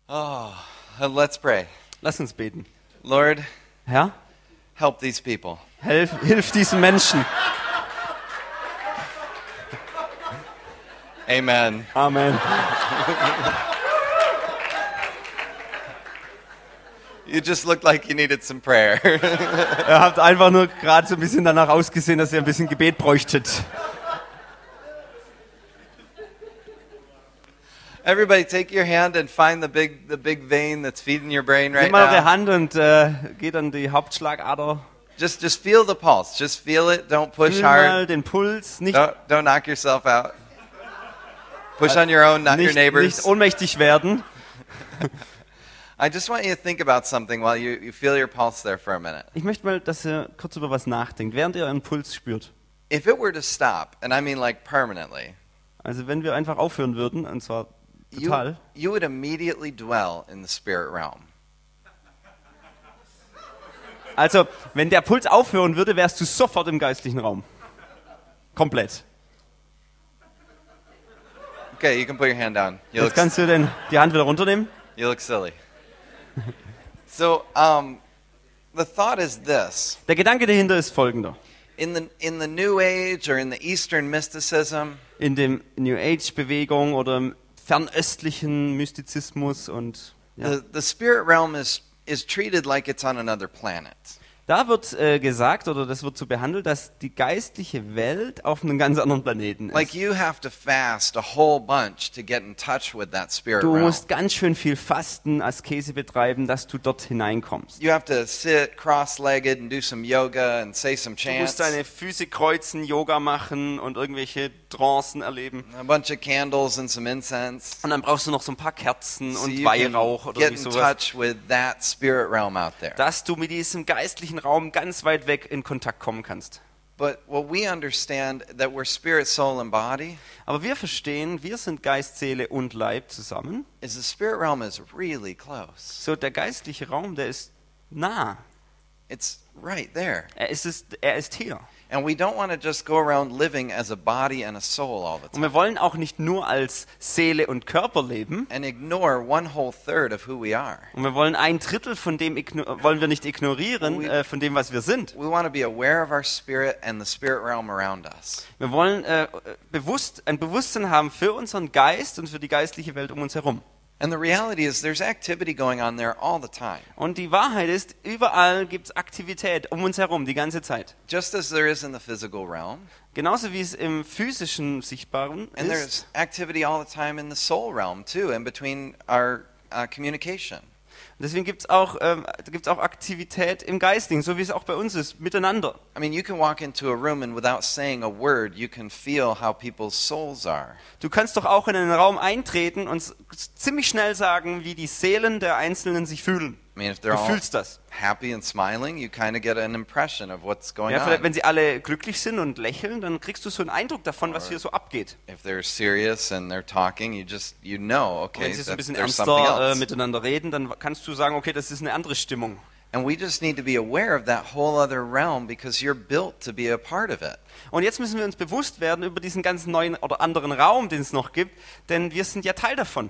Oh, let's pray. Lass uns beten. Lord, Herr, help these people. hilf diesen Menschen. Amen. Amen. You just looked like you needed some prayer. Ihr habt einfach nur gerade so ein bisschen danach ausgesehen, dass ihr ein bisschen Gebet bräuchtet. Everybody take your hand and find the big vein that's feeding your brain right Nehmt mal eure now. Hand und geht an die Hauptschlagader. Just feel the pulse. Just feel it. Don't push Fühl mal hard. den Puls. Nicht, Don't knock yourself out. Push on your own, not your nicht neighbors. ohnmächtig werden. I just want you to think about something while you feel your pulse there for a minute. Ich möchte mal, dass ihr kurz über was nachdenkt, während ihr euren Puls spürt. If it were to stop, and I mean like permanently, Also wenn wir einfach aufhören würden, und zwar total, you would immediately dwell in the spirit realm. also wenn der Puls aufhören würde, wärst du sofort im geistlichen Raum. Komplett. Okay, you can put your hand down. Jetzt kannst du die Hand wieder runternehmen. You look silly. So, the thought is this. Der Gedanke dahinter ist folgender. In the New Age or in the Eastern mysticism, In dem New Age Bewegung oder im fernöstlichen Mystizismus und ja, the spirit realm is treated like it's on another planet. da wird gesagt oder das wird so behandelt, dass die geistliche Welt auf einem ganz anderen Planeten ist. Like you have to fast a whole bunch to get in touch with that spirit Du realm. musst ganz schön viel Fasten, Askese betreiben, dass du dort hineinkommst. You have to sit cross-legged and do some yoga and say some Du musst chants. deine Füße kreuzen, Yoga machen und irgendwelche Trancen erleben. A bunch of candles and some incense. Und dann brauchst du noch so ein paar Kerzen So und you Weihrauch can oder get wie in sowas, touch with that spirit realm out there. dass du mit diesem geistlichen Raum ganz weit weg in Kontakt kommen kannst. But what we understand that we're spirit, soul, and body Aber wir verstehen, wir sind Geist, Seele und Leib zusammen. is the spirit realm is really close. So, der geistliche Raum, der ist nah. It's right there. Er ist hier. And we don't want to just go around living as a body and a soul all the Und time wir wollen auch nicht nur als Seele und Körper leben. and ignore 1/3 of who we are. Und wir wollen ein Drittel von dem wollen wir nicht ignorieren, von dem, was wir sind. We want to be aware of our spirit and the spirit realm around us. Wir wollen ein Bewusstsein haben für unseren Geist und für die geistliche Welt um uns herum. And the reality is there's activity going on there all the time. Und die Wahrheit ist, überall gibt es Aktivität um uns herum, die ganze Zeit. Just as there is in the physical realm, Genauso wie es im physischen Sichtbaren and ist. there's activity all the time in the soul realm too, in between our communication. Deswegen gibt es auch Aktivität im Geistigen, so wie es auch bei uns ist, miteinander. I mean, you can walk into a room and without saying a word, you can feel how people's souls are. Du kannst doch auch in einen Raum eintreten und ziemlich schnell sagen, wie die Seelen der Einzelnen sich fühlen. I mean, if Du they're all fühlst das. happy and smiling, you kind of get an impression of what's going Ja, vielleicht, on. wenn sie alle glücklich sind und lächeln, dann kriegst du so einen Eindruck davon, was hier so abgeht. If they're serious and they're talking, you know, Und okay, wenn sie so ein bisschen there's something ernster else. miteinander reden, dann kannst du sagen, okay, das ist eine andere Stimmung. And we just need to be aware of that whole other realm because you're built to be a part of it. Und jetzt müssen wir uns bewusst werden über diesen ganzen neuen oder anderen Raum, den es noch gibt, denn wir sind ja Teil davon.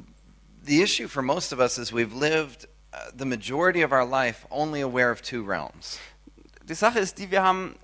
The issue for most of us is we've lived the majority of our life only aware of two realms. Die Sache ist die, wir haben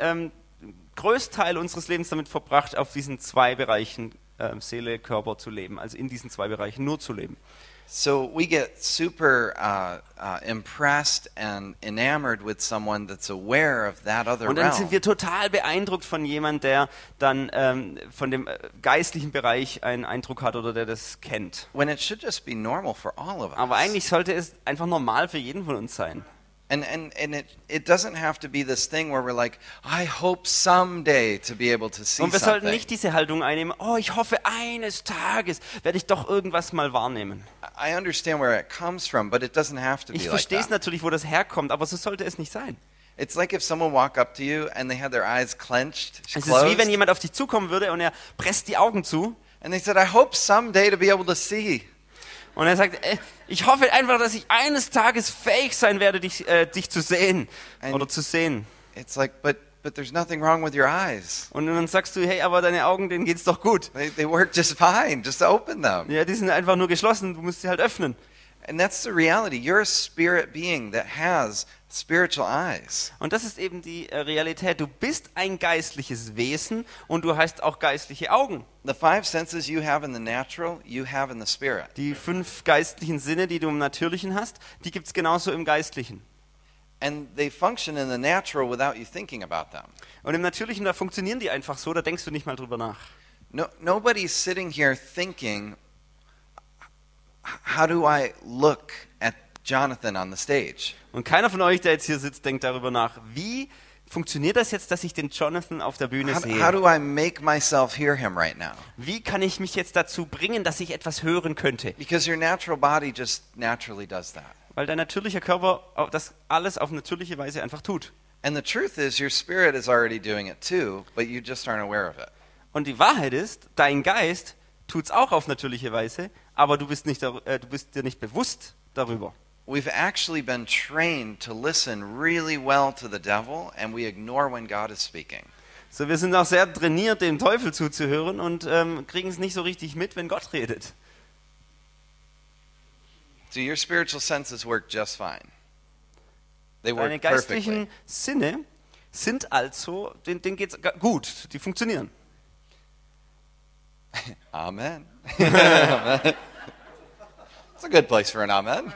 Größteil unseres Lebens damit verbracht, auf diesen zwei Bereichen Seele, Körper zu leben, also in diesen zwei Bereichen nur zu leben. So we get super impressed and enamored with someone that's aware of that other Und dann realm. sind wir total beeindruckt von jemandem, der dann von dem geistlichen Bereich einen Eindruck hat oder der das kennt. When it should just be normal for all of us. Aber eigentlich sollte es einfach normal für jeden von uns sein. And it doesn't have to be this thing where we're like, I hope someday to be able to see Und wir sollten something. nicht diese Haltung einnehmen, oh, ich hoffe, eines Tages werde ich doch irgendwas mal wahrnehmen. I understand where it comes from, but it doesn't have to be Ich like verstehe es that. natürlich, wo das herkommt, aber so sollte es nicht sein. It's like if someone walked up to you and they had their eyes clenched, Es ist closed, wie wenn jemand auf dich zukommen würde und er presst die Augen zu and they said, I hope someday to be able to see. und er sagt, ich hoffe einfach, dass ich eines Tages fähig sein werde, dich zu sehen oder zu sehen. It's like, but there's nothing wrong with your eyes. Und dann sagst du, hey, aber deine Augen, denen geht's doch gut. They work just fine. Just open them. Ja, die sind einfach nur geschlossen, du musst sie halt öffnen. And that's the reality. You're a spirit being that has spiritual eyes. Und das ist eben die Realität. Du bist ein geistliches Wesen und du hast auch geistliche Augen. The 5 senses you have in the natural, you have in the spirit. Die 5 geistlichen Sinne, die du im Natürlichen hast, die gibt es genauso im Geistlichen. And they function in the natural without you thinking about them. Und im Natürlichen, da funktionieren die einfach so, da denkst du nicht mal drüber nach. Nobody's sitting here thinking, how do I look at Jonathan on the stage? Und keiner von euch, der jetzt hier sitzt, denkt darüber nach, wie funktioniert das jetzt, dass ich den Jonathan auf der Bühne How sehe? do I make myself hear him right now? Wie kann ich mich jetzt dazu bringen, dass ich etwas hören könnte? Because your natural body just naturally does that. Weil dein natürlicher Körper das alles auf natürliche Weise einfach tut. And the truth is, your spirit is already doing it too, but you just aren't aware of it. Und die Wahrheit ist, dein Geist tut es auch auf natürliche Weise, aber du bist dir nicht bewusst darüber. We've actually been trained to listen really well to the devil, and we ignore when God is speaking. So, wir sind auch sehr trainiert, dem Teufel zuzuhören und kriegen es nicht so richtig mit, wenn Gott redet. So your spiritual senses work just fine. They Deine work geistlichen perfectly. Sinne sind also, denen geht's gut, die funktionieren. Amen. It's a good place for an amen.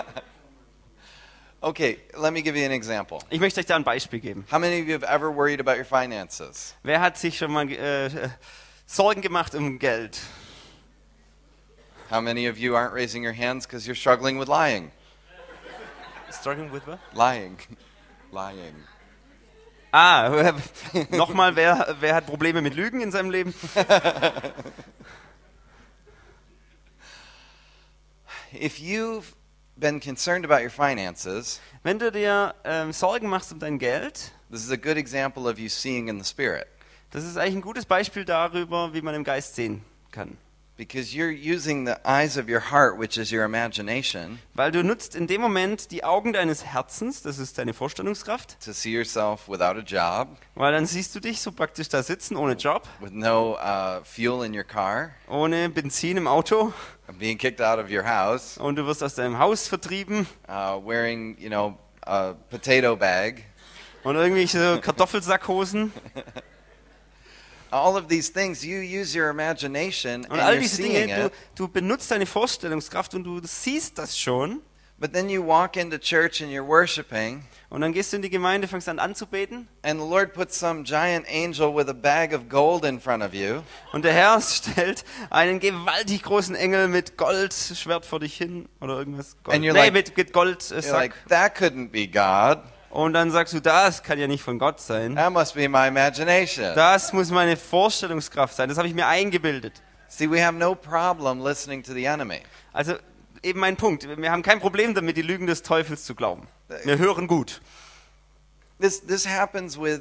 Okay, let me give you an example. Ich möchte euch da ein Beispiel geben. How many of you have ever worried about your finances? Wer hat sich schon mal Sorgen gemacht um Geld? How many of you aren't raising your hands because you're struggling with lying? Struggling with what? Lying. Lying. Nochmal, wer hat Probleme mit Lügen in seinem Leben? If you've been concerned about your finances, Wenn du dir Sorgen machst um dein Geld, this is a good example of you seeing in the spirit. das ist eigentlich ein gutes Beispiel darüber, wie man im Geist sehen kann. Because you're using the eyes of your heart, which is your imagination, Weil du nutzt in dem Moment die Augen deines Herzens, das ist deine Vorstellungskraft, to see yourself without a job, weil dann siehst du dich so praktisch da sitzen, ohne Job, with no fuel in your car, ohne Benzin im Auto being kicked out of your house, und du wirst aus deinem Haus vertrieben wearing, a potato bag. und irgendwelche Kartoffelsackhosen All of these things, you use your imagination und and all you're diese seeing Dinge, it. du benutzt deine Vorstellungskraft und du siehst das schon But then you walk into church and you're worshiping, und dann gehst du in die Gemeinde, fängst an anzubeten and the Lord puts some giant angel with a bag of gold in front of you, und der Herr stellt einen gewaltig großen Engel mit Goldschwert vor dich hin oder irgendwas. And you're like- mit Goldsack. you're like, that couldn't be God. Und dann sagst du, das kann ja nicht von Gott sein. That must be my imagination. Das muss meine Vorstellungskraft sein. Das habe ich mir eingebildet. See, we have no problem listening to the enemy. Also eben mein Punkt. Wir haben kein Problem damit, die Lügen des Teufels zu glauben. Wir hören gut. This happens with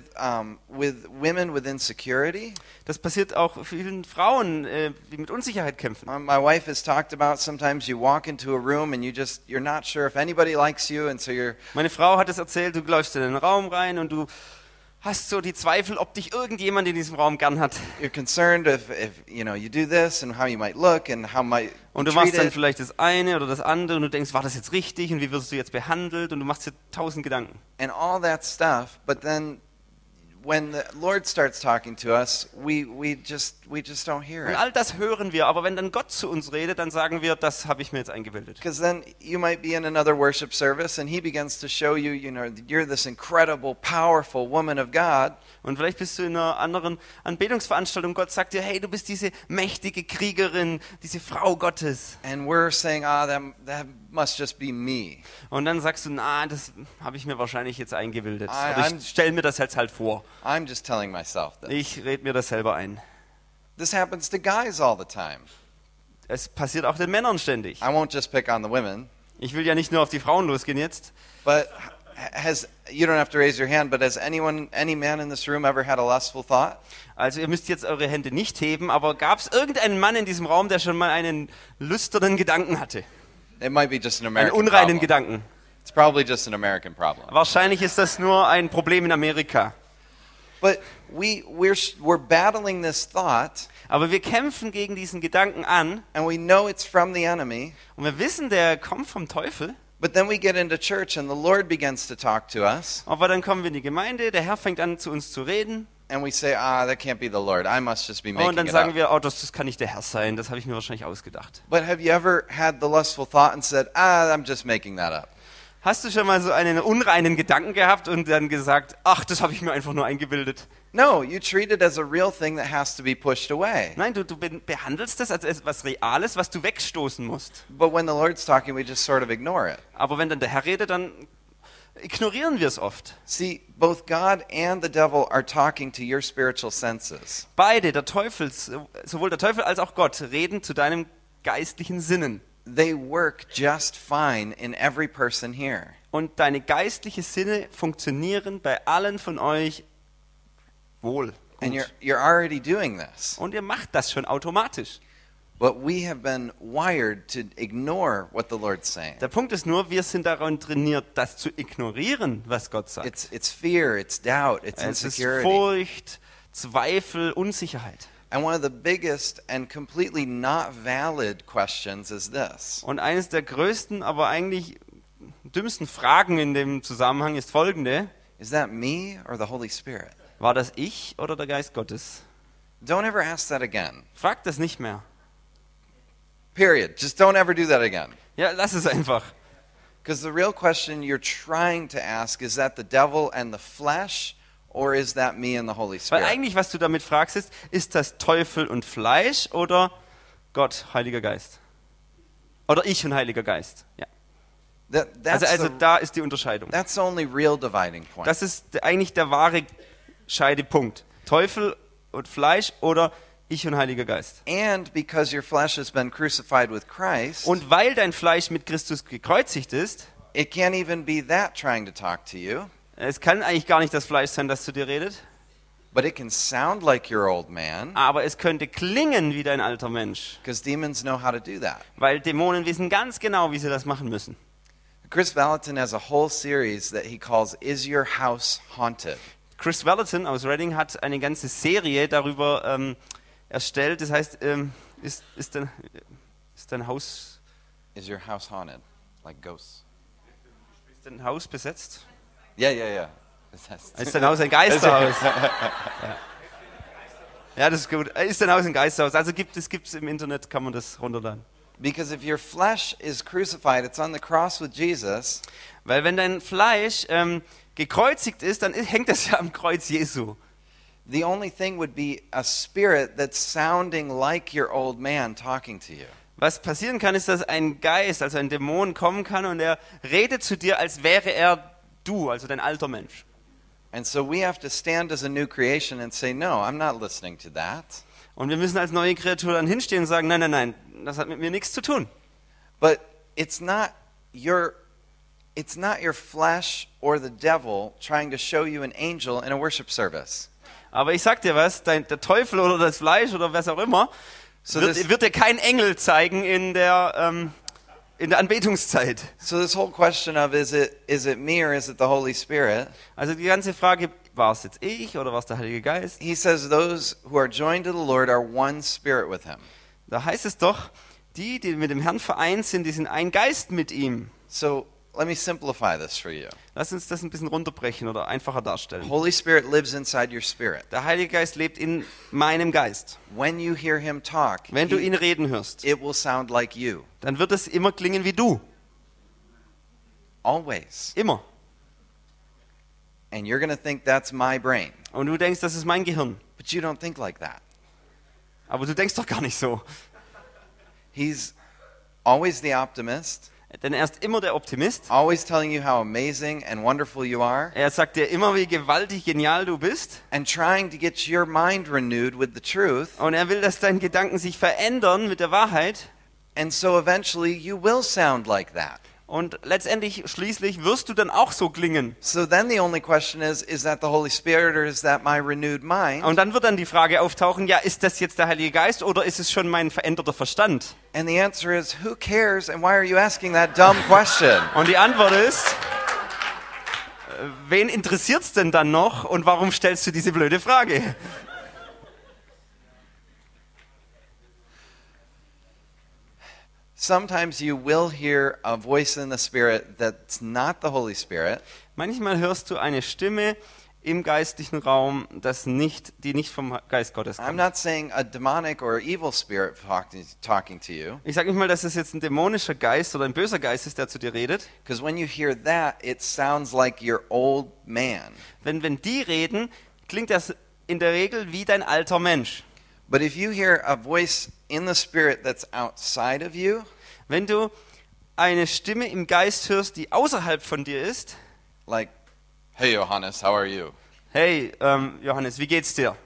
women with insecurity. Das passiert auch vielen Frauen, die mit Unsicherheit kämpfen. My wife has talked about sometimes you walk into a room and you're not sure if anybody likes you, and so Meine Frau hat es erzählt, du läufst in den Raum rein und du hast so die Zweifel, ob dich irgendjemand in diesem Raum gern hat. you're concerned if you do this and how you might look and how might Und be du machst dann treated. vielleicht das eine oder das andere und du denkst, war das jetzt richtig und wie wirst du jetzt behandelt und du machst dir 1000 Gedanken. And all that stuff, but then when the Lord starts talking to us, we just don't hear Und it. all das hören wir, aber wenn dann Gott zu uns redet, dann sagen wir, das habe ich mir jetzt eingebildet. Because then you might be in another worship service and he begins to show you, you're this incredible, powerful woman of God. Und vielleicht bist du in einer anderen Anbetungsveranstaltung, Gott sagt dir, hey, du bist diese mächtige Kriegerin, diese Frau Gottes. And we're saying, that must just be me. Und dann sagst du, na, das habe ich mir wahrscheinlich jetzt eingebildet. Oder I'm- ich stelle mir das jetzt halt vor. I'm just telling myself this. Ich rede mir das selber ein. This happens to guys all the time. Es passiert auch den Männern ständig. I won't just pick on the women, Ich will ja nicht nur auf die Frauen losgehen jetzt. but you don't have to raise your hand, but has any man in this room ever had a lustful thought? Also ihr müsst jetzt eure Hände nicht heben, aber gab es irgendeinen Mann in diesem Raum, der schon mal einen lüsternen Gedanken hatte? It might be just an Einen American unreinen problem. Gedanken. It's probably just an American problem. Wahrscheinlich ist das nur ein Problem in Amerika. But we're battling this thought, Aber wir kämpfen gegen diesen Gedanken an and we know it's from the enemy. und wir wissen, der kommt vom Teufel. But then we get into church and the Lord begins to talk to us, Aber dann kommen wir in die Gemeinde, der Herr fängt an zu uns zu reden and we say, that can't be the Lord. I must just be und making dann it sagen up. wir, oh, das kann nicht der Herr sein, das habe ich mir wahrscheinlich ausgedacht. But have you ever had the lustful thought and said, I'm just making that up? Hast du schon mal so einen unreinen Gedanken gehabt und dann gesagt, ach, das habe ich mir einfach nur eingebildet? No, you treat it as a real thing that has to be pushed away. Nein, du behandelst das als etwas Reales, was du wegstoßen musst. But when the Lord's talking, we just sort of ignore it. Aber wenn dann der Herr redet, dann ignorieren wir es oft. See, both God and the devil are talking to your spiritual senses. Beide, sowohl der Teufel als auch Gott, reden zu deinem geistlichen Sinnen. They work just fine in every person here. Und deine geistlichen Sinne funktionieren bei allen von euch wohl. And Gut. you're already doing this. Und ihr macht das schon automatisch. But we have been wired to ignore what the Lord's saying. Der Punkt ist nur, wir sind daran trainiert, das zu ignorieren, was Gott sagt. It's fear, it's doubt, it's Es ist insecurity. Furcht, Zweifel, Unsicherheit. And one of the biggest and completely not valid questions is this. Und eines der größten, aber eigentlich dümmsten Fragen in dem Zusammenhang ist folgende: Is that me or the Holy Spirit? War das ich oder der Geist Gottes? Don't ever ask that again. Frag das nicht mehr. Period. Just don't ever do that again. Ja, lass es einfach. Because the real question you're trying to ask, is that the devil and the flesh, or is that me and the Holy Weil Spirit? eigentlich, was du damit fragst, ist das Teufel und Fleisch oder Gott, Heiliger Geist? Oder ich und Heiliger Geist. Ja. Also da ist die Unterscheidung. That's the only real dividing point. Das ist eigentlich der wahre Scheidepunkt. Teufel und Fleisch oder ich und Heiliger Geist. And because your flesh has been crucified with Christ, Und weil dein Fleisch mit Christus gekreuzigt ist, it can't even be that trying to talk to you, es kann eigentlich gar nicht das Fleisch sein, das zu dir redet, but it can sound like your old man, aber es könnte klingen wie dein alter Mensch, because demons know how to do that. weil Dämonen wissen ganz genau, wie sie das machen müssen. Chris Valentin has a whole series that he calls Is Your House Haunted? Chris Valentin aus Reading hat eine ganze Serie darüber erstellt, das heißt, ist dein Haus Is your house haunted? Like ghosts. Ist dein Haus besetzt? Yeah. Ist dein Haus ein Geisterhaus? Ja, das ist gut. Ist dein Haus ein Geisterhaus? Also gibt es im Internet, kann man das runterladen. Because if your flesh is crucified, it's on the cross with Jesus, Weil wenn dein Fleisch gekreuzigt ist, dann hängt das ja am Kreuz Jesu. the only thing would be a spirit that's sounding like your old man talking to you. Was passieren kann, ist, dass ein Geist, also ein Dämon kommen kann und er redet zu dir, als wäre er du, also dein alter Mensch. And so we have to stand as a new creation and say, no, I'm not listening to that. Und wir müssen als neue Kreatur dann hinstehen und sagen, nein, das hat mit mir nichts zu tun. But it's not your flesh or the devil trying to show you an angel in a worship service. Aber ich sag dir was, der Teufel oder das Fleisch oder was auch immer, wird dir kein Engel zeigen in der Anbetungszeit. So this whole question of is it me or is it the Holy Spirit? Also die ganze Frage, war es jetzt ich oder war es der Heilige Geist? He says those who are joined to the Lord are one spirit with him. Da heißt es doch, die mit dem Herrn vereint sind, die sind ein Geist mit ihm. So let me simplify this for you. Lass uns das ein bisschen runterbrechen oder einfacher darstellen. Holy Spirit lives inside your spirit. Der Heilige Geist lebt in meinem Geist. When you hear him talk, Wenn du ihn reden hörst, it will sound like you. dann wird es immer klingen wie du. Always. Immer. And you're going to think that's my brain. Und du denkst, das ist mein Gehirn. But you don't think like that. Aber du denkst doch gar nicht so. He's always the optimist, Denn er ist immer der Optimist. always telling you how amazing and wonderful you are, Er sagt dir immer, wie gewaltig genial du bist. and trying to get your mind renewed with the truth. Und er will, dass deine Gedanken sich verändern mit der Wahrheit. And so eventually you will sound like that. Und schließlich wirst du dann auch so klingen. So then the only question is that the Holy Spirit or is that my renewed mind? Und dann wird dann die Frage auftauchen, ja, ist das jetzt der Heilige Geist oder ist es schon mein veränderter Verstand? And the answer is, who cares and why are you asking that dumb question? Und die Antwort ist, wen interessiert's denn dann noch und warum stellst du diese blöde Frage? Sometimes you will hear a voice in the Spirit that's not the Holy Spirit. Manchmal hörst du eine Stimme im geistlichen Raum, die nicht vom Geist Gottes I'm kommt. not saying a demonic or evil spirit talking to you. Ich sage nicht mal, dass es jetzt ein dämonischer Geist oder ein böser Geist ist, der zu dir redet. Because when you hear that, it sounds like your old man. Wenn die reden, klingt das in der Regel wie dein alter Mensch. But if you hear a voice in the Spirit that's outside of you, wenn du eine Stimme im Geist hörst, die außerhalb von dir ist, like, hey Johannes, how are you? Hey, Johannes, wie geht's dir?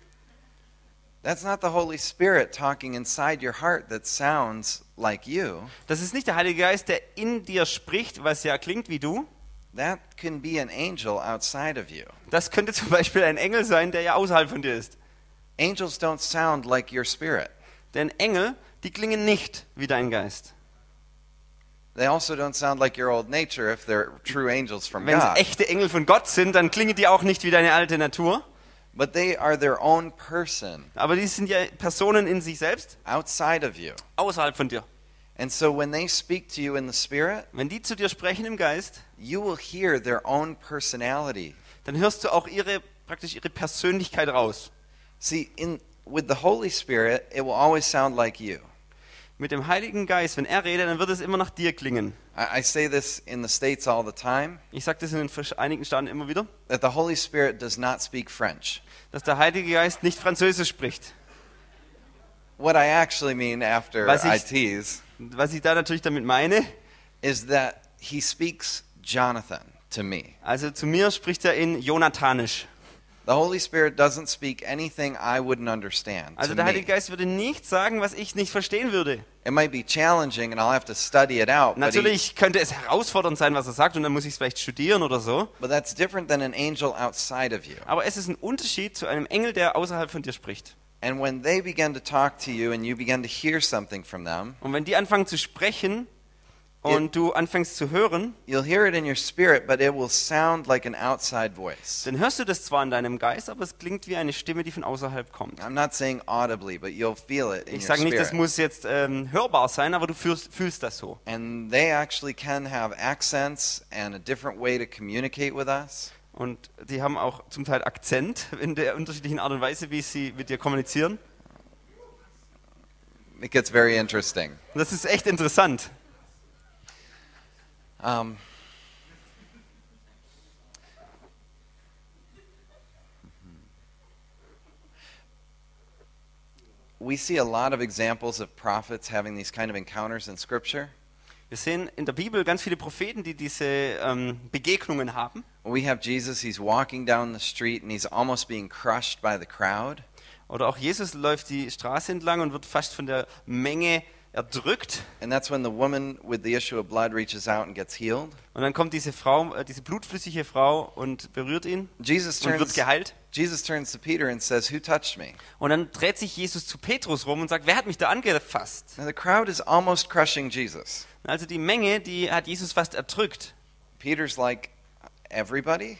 That's not the Holy Spirit talking inside your heart that sounds like you. Das ist nicht der Heilige Geist, der in dir spricht, was ja klingt wie du. That can be an angel outside of you. Das könnte zum Beispiel ein Engel sein, der ja außerhalb von dir ist. Angels don't sound like your spirit. Denn Engel, die klingen nicht wie dein Geist. They also don't sound like your old nature if they're true angels from Wenn God. es echte Engel von Gott sind, dann klingen die auch nicht wie deine alte Natur. But they are their own person Aber die sind ja Personen in sich selbst, outside of you. außerhalb von dir. And so when they speak to you in the Spirit, Wenn die zu dir sprechen im Geist, you will hear their own personality. dann hörst du auch praktisch ihre Persönlichkeit raus. See, with the Holy Spirit, it will always sound like you. Mit dem Heiligen Geist, wenn er redet, dann wird es immer nach dir klingen. I say this in the States all the time, Ich sage das in den Vereinigten Staaten immer wieder, that the Holy Spirit does not speak French. dass der Heilige Geist nicht Französisch spricht. What I actually mean after Was I ich- tease Was ich da natürlich damit meine, is that he speaks Jonathan to me. also zu mir spricht er in Jonathanisch. The Holy Spirit doesn't speak anything I wouldn't understand Also to der me. Heilige Geist würde nichts sagen, was ich nicht verstehen würde. It might be challenging and I'll have to study it out, Natürlich könnte es herausfordernd sein, was er sagt, und dann muss ich es vielleicht studieren oder so. but that's different than an angel outside of you. Aber es ist ein Unterschied zu einem Engel, der außerhalb von dir spricht. And when they begin to talk to you and you begin to hear something from them, Und wenn die anfangen zu sprechen und du anfängst zu hören, you'll hear it in your spirit, but it will sound like an outside voice. dann hörst du das zwar in deinem Geist, aber es klingt wie eine Stimme, die von außerhalb kommt. I'm not saying audibly, but you'll feel it in Ich your sage nicht, das spirit. muss jetzt hörbar sein, aber du fühlst das so. And they actually can have accents and a different way to communicate with us. Und die haben auch zum Teil Akzent in der unterschiedlichen Art und Weise, wie sie mit dir kommunizieren. It gets very interesting. Und das ist echt interessant. We see a lot of examples of prophets having these kind of encounters in Scripture. Wir sehen in der Bibel ganz viele Propheten, die diese Begegnungen haben. We have Jesus, he's walking down the street and he's almost being crushed by the crowd. Oder auch Jesus läuft die Straße entlang und wird fast von der Menge erdrückt. And that's when the woman with the issue of blood reaches out and gets healed. Und dann kommt diese Frau, diese blutflüssige Frau und berührt ihn Jesus und wird turns geheilt. to Peter and says, "Who touched me?" Und dann dreht sich Jesus zu Petrus rum und sagt, wer hat mich da angefasst? Now the crowd is almost crushing Jesus. Also die Menge, die hat Jesus fast erdrückt. Peter's like, "Everybody?"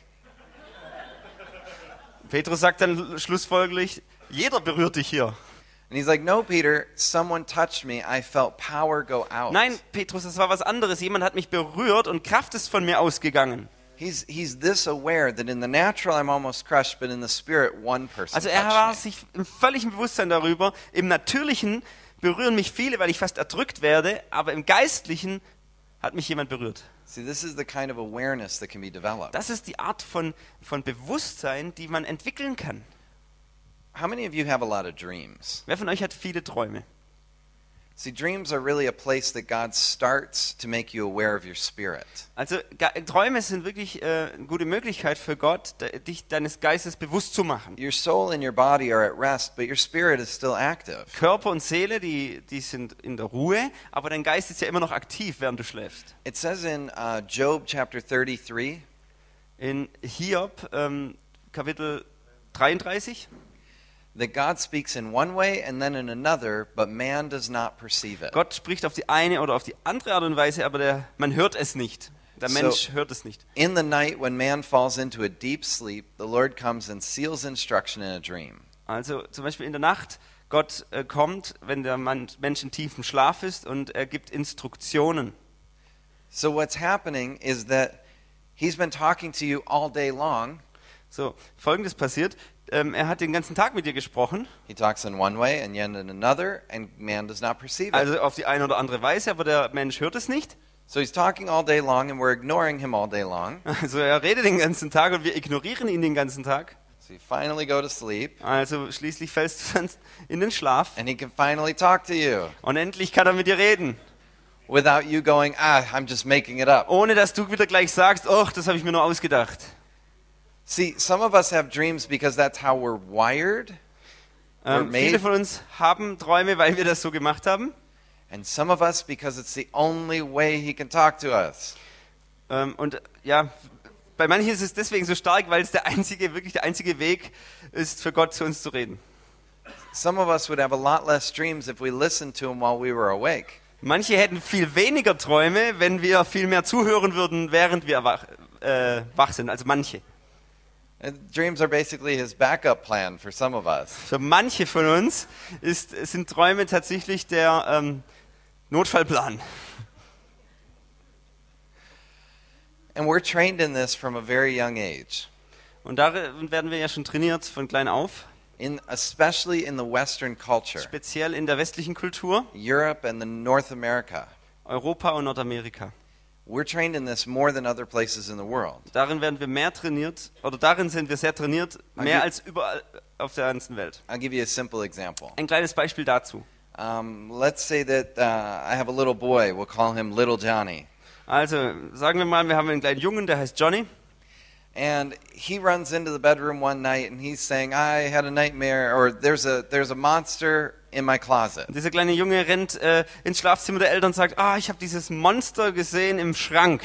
Petrus sagt dann schlussfolgerlich, jeder berührt dich hier. And he's like, "No, Peter, someone touched me. I felt power go out." Nein, Petrus, das war was anderes. Jemand hat mich berührt und Kraft ist von mir ausgegangen. He's this aware that in the natural I'm almost crushed, but in the spirit one person Also er war touched me. sich im völligen Bewusstsein darüber, im Natürlichen berühren mich viele, weil ich fast erdrückt werde, aber im Geistlichen hat mich jemand berührt. See, this is the kind of awareness that can be developed. Das ist die Art von Bewusstsein, die man entwickeln kann. How many of you have a lot of dreams? Wer von euch hat viele Träume? See, dreams are really a place that God starts to make you aware of your spirit. Also Träume sind wirklich eine gute Möglichkeit für Gott, dich deines Geistes bewusst zu machen. Your soul and your body are at rest, but your spirit is still active. Körper und Seele, die sind in der Ruhe, aber dein Geist ist ja immer noch aktiv, während du schläfst. It says in Job chapter 33, In Hiob, Kapitel 33, that God speaks in one way and then in another, but man does not perceive it. Gott spricht auf die eine oder auf die andere Art und Weise, aber man hört es nicht. Der Mensch hört es nicht. In the night when man falls into a deep sleep, the Lord comes and seals instruction in a dream. Also zum Beispiel in der Nacht, Gott kommt, wenn der Mensch in tiefem Schlaf ist und er gibt Instruktionen. So what's happening is that he's been talking to you all day long. So, Folgendes passiert. Er hat den ganzen Tag mit dir gesprochen. He talks in one way and yet in another, and man does not perceive it. Also auf die eine oder andere Weise, aber der Mensch hört es nicht. So he's talking all day long and we're ignoring him all day long. Also er redet den ganzen Tag und wir ignorieren ihn den ganzen Tag. So you finally go to sleep. Also schließlich fällst du dann in den Schlaf. And he can finally talk to you. Und endlich kann er mit dir reden. Without you going, I'm just making it up. Ohne dass du wieder gleich sagst, oh, das habe ich mir nur ausgedacht. See, some of us have dreams because that's how we're wired. Viele von uns haben Träume, weil wir das so gemacht haben. And some of us because it's the only way he can talk to us. Und ja, bei manchen ist es deswegen so stark, weil es wirklich der einzige Weg ist, für Gott zu uns zu reden. Some of us would have a lot less dreams if we listened to him while we were awake. Manche hätten viel weniger Träume, wenn wir viel mehr zuhören würden, während wir wach sind. Also manche. Dreams are basically his backup plan for some of us. Für manche von uns sind Träume tatsächlich der Notfallplan. And we're trained in this from a very young age. Und darin werden wir ja schon trainiert von klein auf. Especially in the Western culture. Speziell in der westlichen Kultur. Europe and North America. Europa und Nordamerika. We're trained in this more than other places in the world. Darin werden wir mehr trainiert, oder darin sind wir sehr trainiert, mehr als überall auf der ganzen Welt. I'll give you a simple example. Ein kleines Beispiel dazu. Let's say that I have a little boy. We'll call him Little Johnny. Also, sagen wir mal, wir haben einen kleinen Jungen, der heißt Johnny. And he runs into the bedroom one night and he's saying, I had a nightmare, or there's a monster in my closet. Und dieser kleine Junge rennt ins Schlafzimmer der Eltern und sagt, ich habe dieses Monster gesehen im Schrank.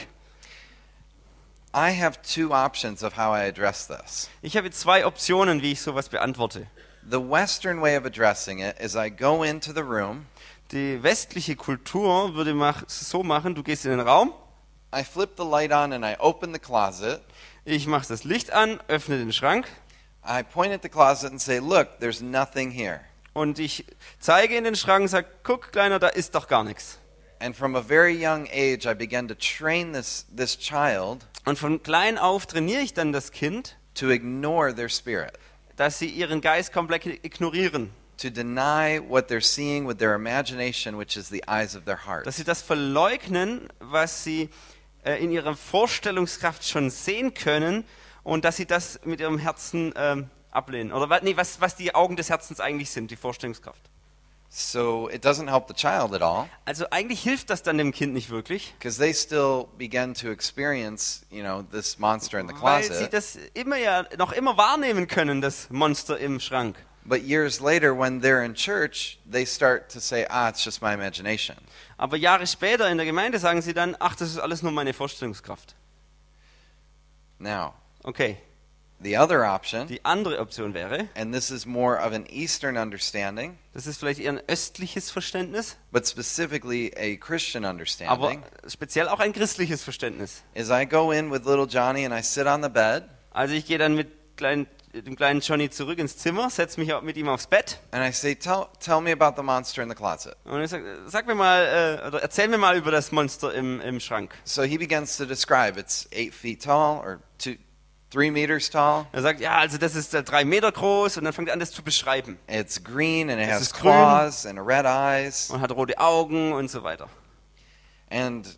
I have two options of how I address this. Ich habe 2 Optionen, wie ich sowas beantworte. The Western way of addressing it is I go into the room. Die westliche Kultur würde so machen, du gehst in den Raum. I flip the light on and I open the closet. Ich mache das Licht an, öffne den Schrank. I point at the closet and say, look, there's nothing here. Und ich zeige in den Schrank und sage, guck, Kleiner, da ist doch gar nichts. And from a very young age, I began to train this child. Und von klein auf trainiere ich dann das Kind, to ignore their spirit. Dass sie ihren Geist komplett ignorieren. To deny what they're seeing with their imagination, which is the eyes of their heart. Dass sie das verleugnen, was sie in ihrer Vorstellungskraft schon sehen können und dass sie das mit ihrem Herzen ablehnen. Oder was die Augen des Herzens eigentlich sind, die Vorstellungskraft. So it doesn't help the child at all. Also eigentlich hilft das dann dem Kind nicht wirklich. Because they still begin to experience, this monster in the closet. Weil sie das noch immer wahrnehmen können, das Monster im Schrank. But years later, when they're in church, they start to say, it's just my imagination. Aber Jahre später in der Gemeinde sagen sie dann, das ist alles nur meine Vorstellungskraft. Now, okay. The other option, die andere Option wäre, and this is more of an Eastern understanding, das ist vielleicht eher ein östliches Verständnis, but specifically a Christian understanding, aber speziell auch ein christliches Verständnis. Is I go in with little Johnny and I sit on the bed. Also ich gehe dann mit dem kleinen Johnny zurück ins Zimmer, setze mich mit ihm aufs Bett. And I say, tell me about the monster in the closet. Und ich sag mir mal, oder erzähl mir mal über das Monster im Schrank. So he begins to describe. It's 8 feet tall or 3 meters tall. Er sagt, also das ist 3 Meter groß und dann fängt er an, das zu beschreiben. It's green and it has claws and red eyes. Und hat rote Augen und so weiter. And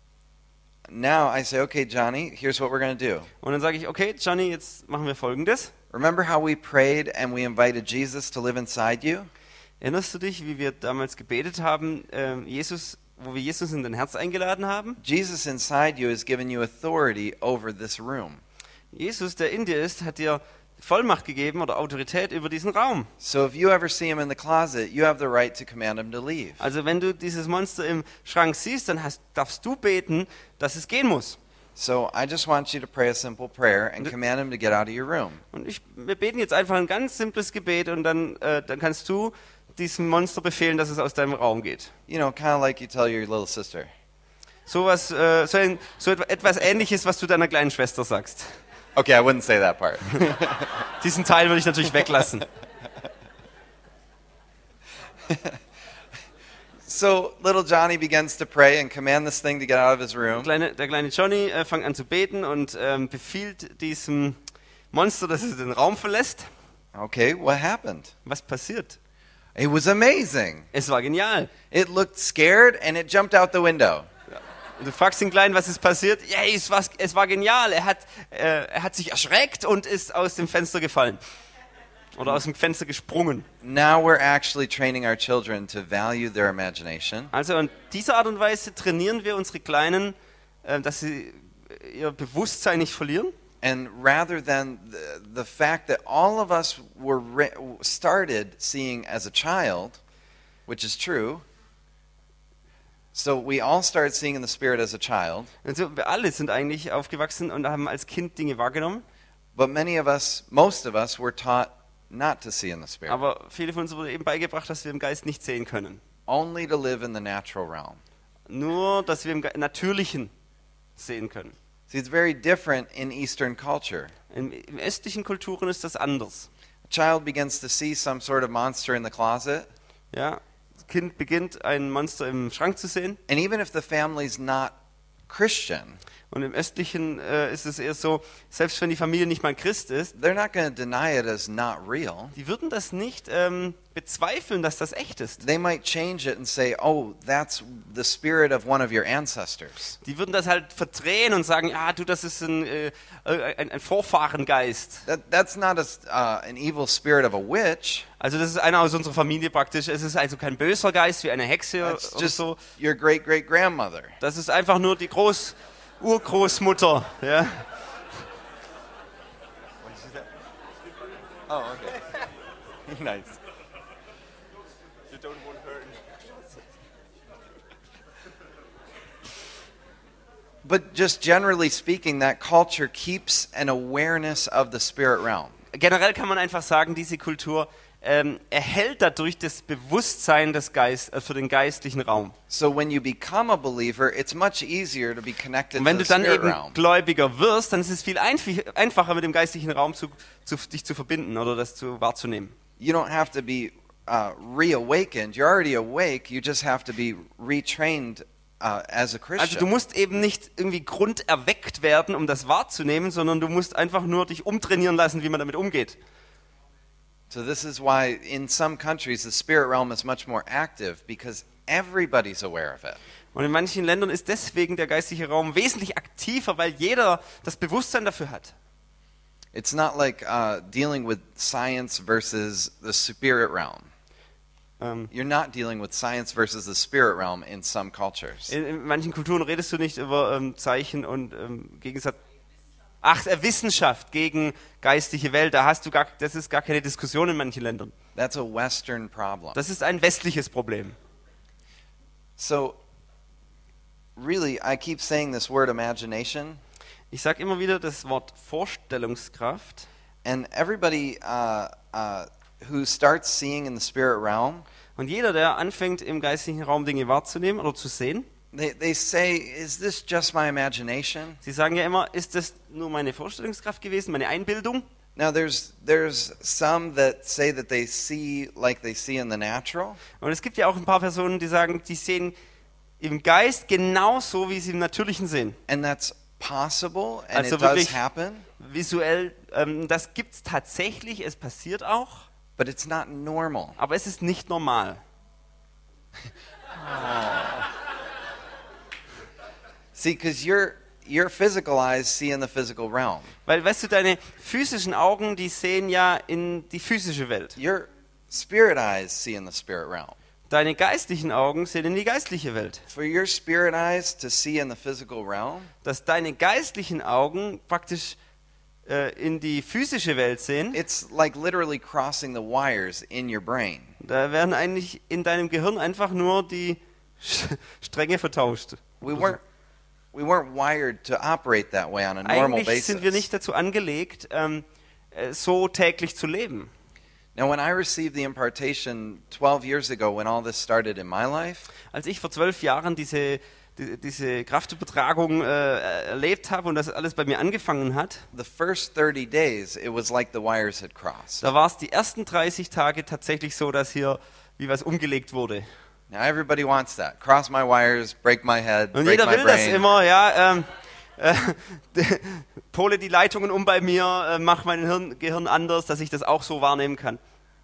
now I say, okay, Johnny, here's what we're going to do. Und dann sage ich, okay, Johnny, jetzt machen wir Folgendes. Remember how we prayed and we invited Jesus to live inside you? Erinnerst du dich, wie wir damals gebetet haben, wo wir Jesus in dein Herz eingeladen haben? Jesus inside you has given you authority over this room. Jesus, der in dir ist, hat dir Vollmacht gegeben oder Autorität über diesen Raum. So if you ever see him in the closet, you have the right to command him to leave. Also wenn du dieses Monster im Schrank siehst, dann darfst du beten, dass es gehen muss. So I just want you to pray a simple prayer and command him to get out of your room. Und wir beten jetzt einfach ein ganz simples Gebet und dann kannst du diesem Monster befehlen, dass es aus deinem Raum geht. Kind of like you tell your little sister. so etwas Ähnliches, was du deiner kleinen Schwester sagst. Okay, I wouldn't say that part. Diesen Teil würde ich natürlich weglassen. So little Johnny begins to pray and command this thing to get out of his room. Der kleine Johnny fängt an zu beten und befiehlt diesem Monster, dass es den Raum verlässt. Okay, what happened? Was passiert? It was amazing. Es war genial. It looked scared and it jumped out the window. Und du fragst den Kleinen, was ist passiert? Ja, es war genial. Er hat sich erschreckt und ist aus dem Fenster gefallen. Oder aus dem Fenster gesprungen. Now we're actually training our children to value their imagination. Also in dieser Art und Weise trainieren wir unsere Kleinen, dass sie ihr Bewusstsein nicht verlieren. And rather than the fact that all of us started seeing as a child, which is true, so we all started seeing in the Spirit as a child. Also wir alle sind eigentlich aufgewachsen und haben als Kind Dinge wahrgenommen. But most of us were taught not to see in the Spirit. Aber viele von uns wurde eben beigebracht, dass wir im Geist nicht sehen können. Only to live in the natural realm. Nur, dass wir im Natürlichen sehen können. See, it's very different in Eastern culture. In östlichen Kulturen ist das anders. A child begins to see some sort of monster in the closet. Ja, das Kind beginnt ein Monster im Schrank zu sehen. And even if the family's not Christian, Und im Östlichen ist es eher so, selbst wenn die Familie nicht mal Christ ist, they're not going to deny it as not real. die würden das nicht bezweifeln, dass das echt ist. They might change it and say, oh, that's the spirit of one of your ancestors. Die würden das halt verdrehen und sagen, ja, du, das ist ein Vorfahrengeist. That's not an evil spirit of a witch. Also das ist einer aus unserer Familie praktisch. Es ist also kein böser Geist wie eine Hexe That's oder just so. your great-great-grandmother. Das ist einfach nur die Urgroßmutter. Ja. Oh, okay. Nice. But just generally speaking, that culture keeps an awareness of the spirit realm. Generell kann man einfach sagen, diese Kultur erhält dadurch das Bewusstsein für den geistlichen Raum. So when you become a believer, it's much easier to be connected Und to wenn the du dann spirit eben realm. Gläubiger wirst, dann ist es viel einfacher, mit dem geistlichen Raum dich zu verbinden oder das wahrzunehmen. You don't have to be reawakened. You're already awake. You just have to be retrained as a Christian. Also du musst eben nicht irgendwie grunderweckt werden, um das wahrzunehmen, sondern du musst einfach nur dich umtrainieren lassen, wie man damit umgeht. So this is why in some countries the spirit realm is much more active because everybody's aware of it. Und in manchen Ländern ist deswegen der geistliche Raum wesentlich aktiver, weil jeder das Bewusstsein dafür hat. It's not like dealing with science versus the spirit realm. You're not dealing with science versus the spirit realm in some cultures. In manchen Kulturen redest du nicht über Zeichen und Gegensatz. Wissenschaft gegen geistliche Welt, das ist gar keine Diskussion in manchen Ländern. That's a Western problem. Das ist ein westliches Problem. So, really, I keep saying this word imagination. Ich sage immer wieder das Wort Vorstellungskraft. And everybody who starts seeing in the spirit realm, Und jeder, der anfängt, im geistlichen Raum Dinge wahrzunehmen oder zu sehen, they say, is this just my imagination? sie sagen ja immer, ist das nur meine Vorstellungskraft gewesen, meine Einbildung? Now, there's some that say that they see like they see in the natural. Und es gibt ja auch ein paar Personen, die sagen, die sehen im Geist genauso, wie sie im Natürlichen sehen. And that's possible, and Also it does wirklich happen, visuell, das gibt es tatsächlich, es passiert auch, but it's not normal. aber es ist nicht normal. See, because your physical eyes see in the physical realm. Weil, weißt du, deine physischen Augen, die sehen ja in die physische Welt. Your spirit eyes see in the spirit realm. Deine geistlichen Augen sehen in die geistliche Welt. For your spirit eyes to see in the physical realm, Dass deine geistlichen Augen praktisch in die physische Welt sehen, it's like literally crossing the wires in your brain. da werden eigentlich in deinem Gehirn einfach nur die Stränge vertauscht. We weren't wired to operate that way on a normal Eigentlich basis. sind wir nicht dazu angelegt, so täglich zu leben. Now, when I received the impartation 12 years ago, when all this started in my life, Als ich vor 12 Jahren diese diese Kraftübertragung erlebt habe und das alles bei mir angefangen hat, the first 30 days, it was like the wires had crossed. da war es die ersten 30 Tage tatsächlich so, dass hier wie was umgelegt wurde. Now everybody wants that. Cross my wires, break my head, Und break jeder my will das brain. immer, ja. Pole die Leitungen um bei mir, mach mein Gehirn anders, dass ich das auch so wahrnehmen kann.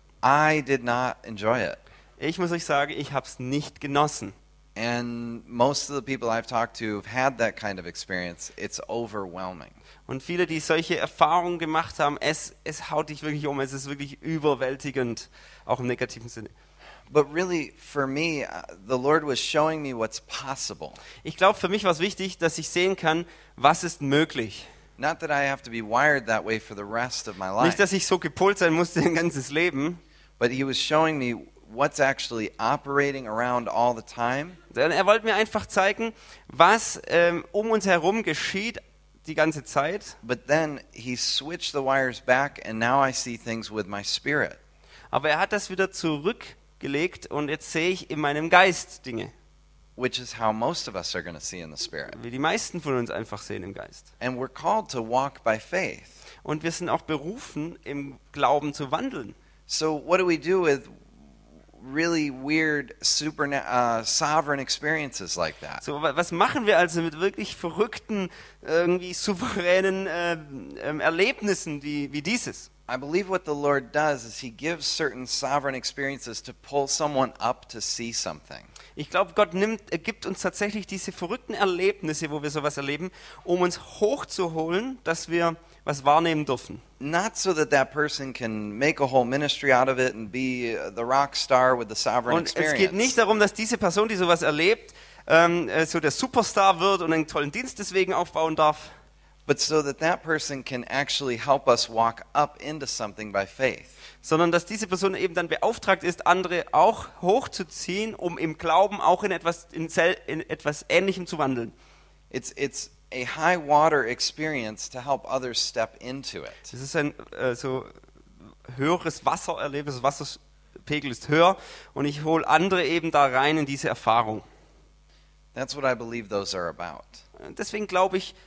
I did not enjoy it. Ich muss euch sagen, ich habe es nicht genossen. And most of the people I've talked to who've had that kind of experience, it's overwhelming. Und viele, die solche Erfahrungen gemacht haben, es haut dich wirklich um, es ist wirklich überwältigend, auch im negativen Sinne. But really, for me, the Lord was showing me what's possible. Ich glaube, für mich war es wichtig, dass ich sehen kann, was ist möglich. Not that I have to be wired that way for the rest of my Nicht, life, dass ich so gepolt sein musste ein ganzes Leben. but He was showing me what's actually operating around all the time. Denn er wollte mir einfach zeigen, was um uns herum geschieht die ganze Zeit. But then He switched the wires back, and now I see things with my spirit. Aber er hat das wieder zurückgelegt und jetzt sehe ich in meinem Geist Dinge, Which is how most of us are going to see in the spirit. wie die meisten von uns einfach sehen im Geist. And we're called to walk by faith. Und wir sind auch berufen, im Glauben zu wandeln. So what do we do with really weird sovereign experiences like that? So, was machen wir also mit wirklich verrückten, irgendwie souveränen Erlebnissen wie dieses? I believe what the Lord does is He gives certain sovereign experiences to pull someone up to see something. Ich glaube, Gott gibt uns tatsächlich diese verrückten Erlebnisse, wo wir sowas erleben, um uns hochzuholen, dass wir was wahrnehmen dürfen. Not so that that person can make a whole ministry out of it and be the rock star with the sovereign Und es experience. geht nicht darum, dass diese Person, die sowas erlebt, so der Superstar wird und einen tollen Dienst deswegen aufbauen darf, But so that that person can actually help us walk up into something by faith. sondern dass diese Person eben dann beauftragt ist, andere auch hochzuziehen, um im Glauben auch in etwas Ähnlichem zu wandeln. It's a high water experience to help others step into it. Das ist ein so höheres Wassererlebnis, das Wasserpegel ist höher und ich hole andere eben da rein in diese Erfahrung. That's what I believe those are about. Deswegen glaube ich,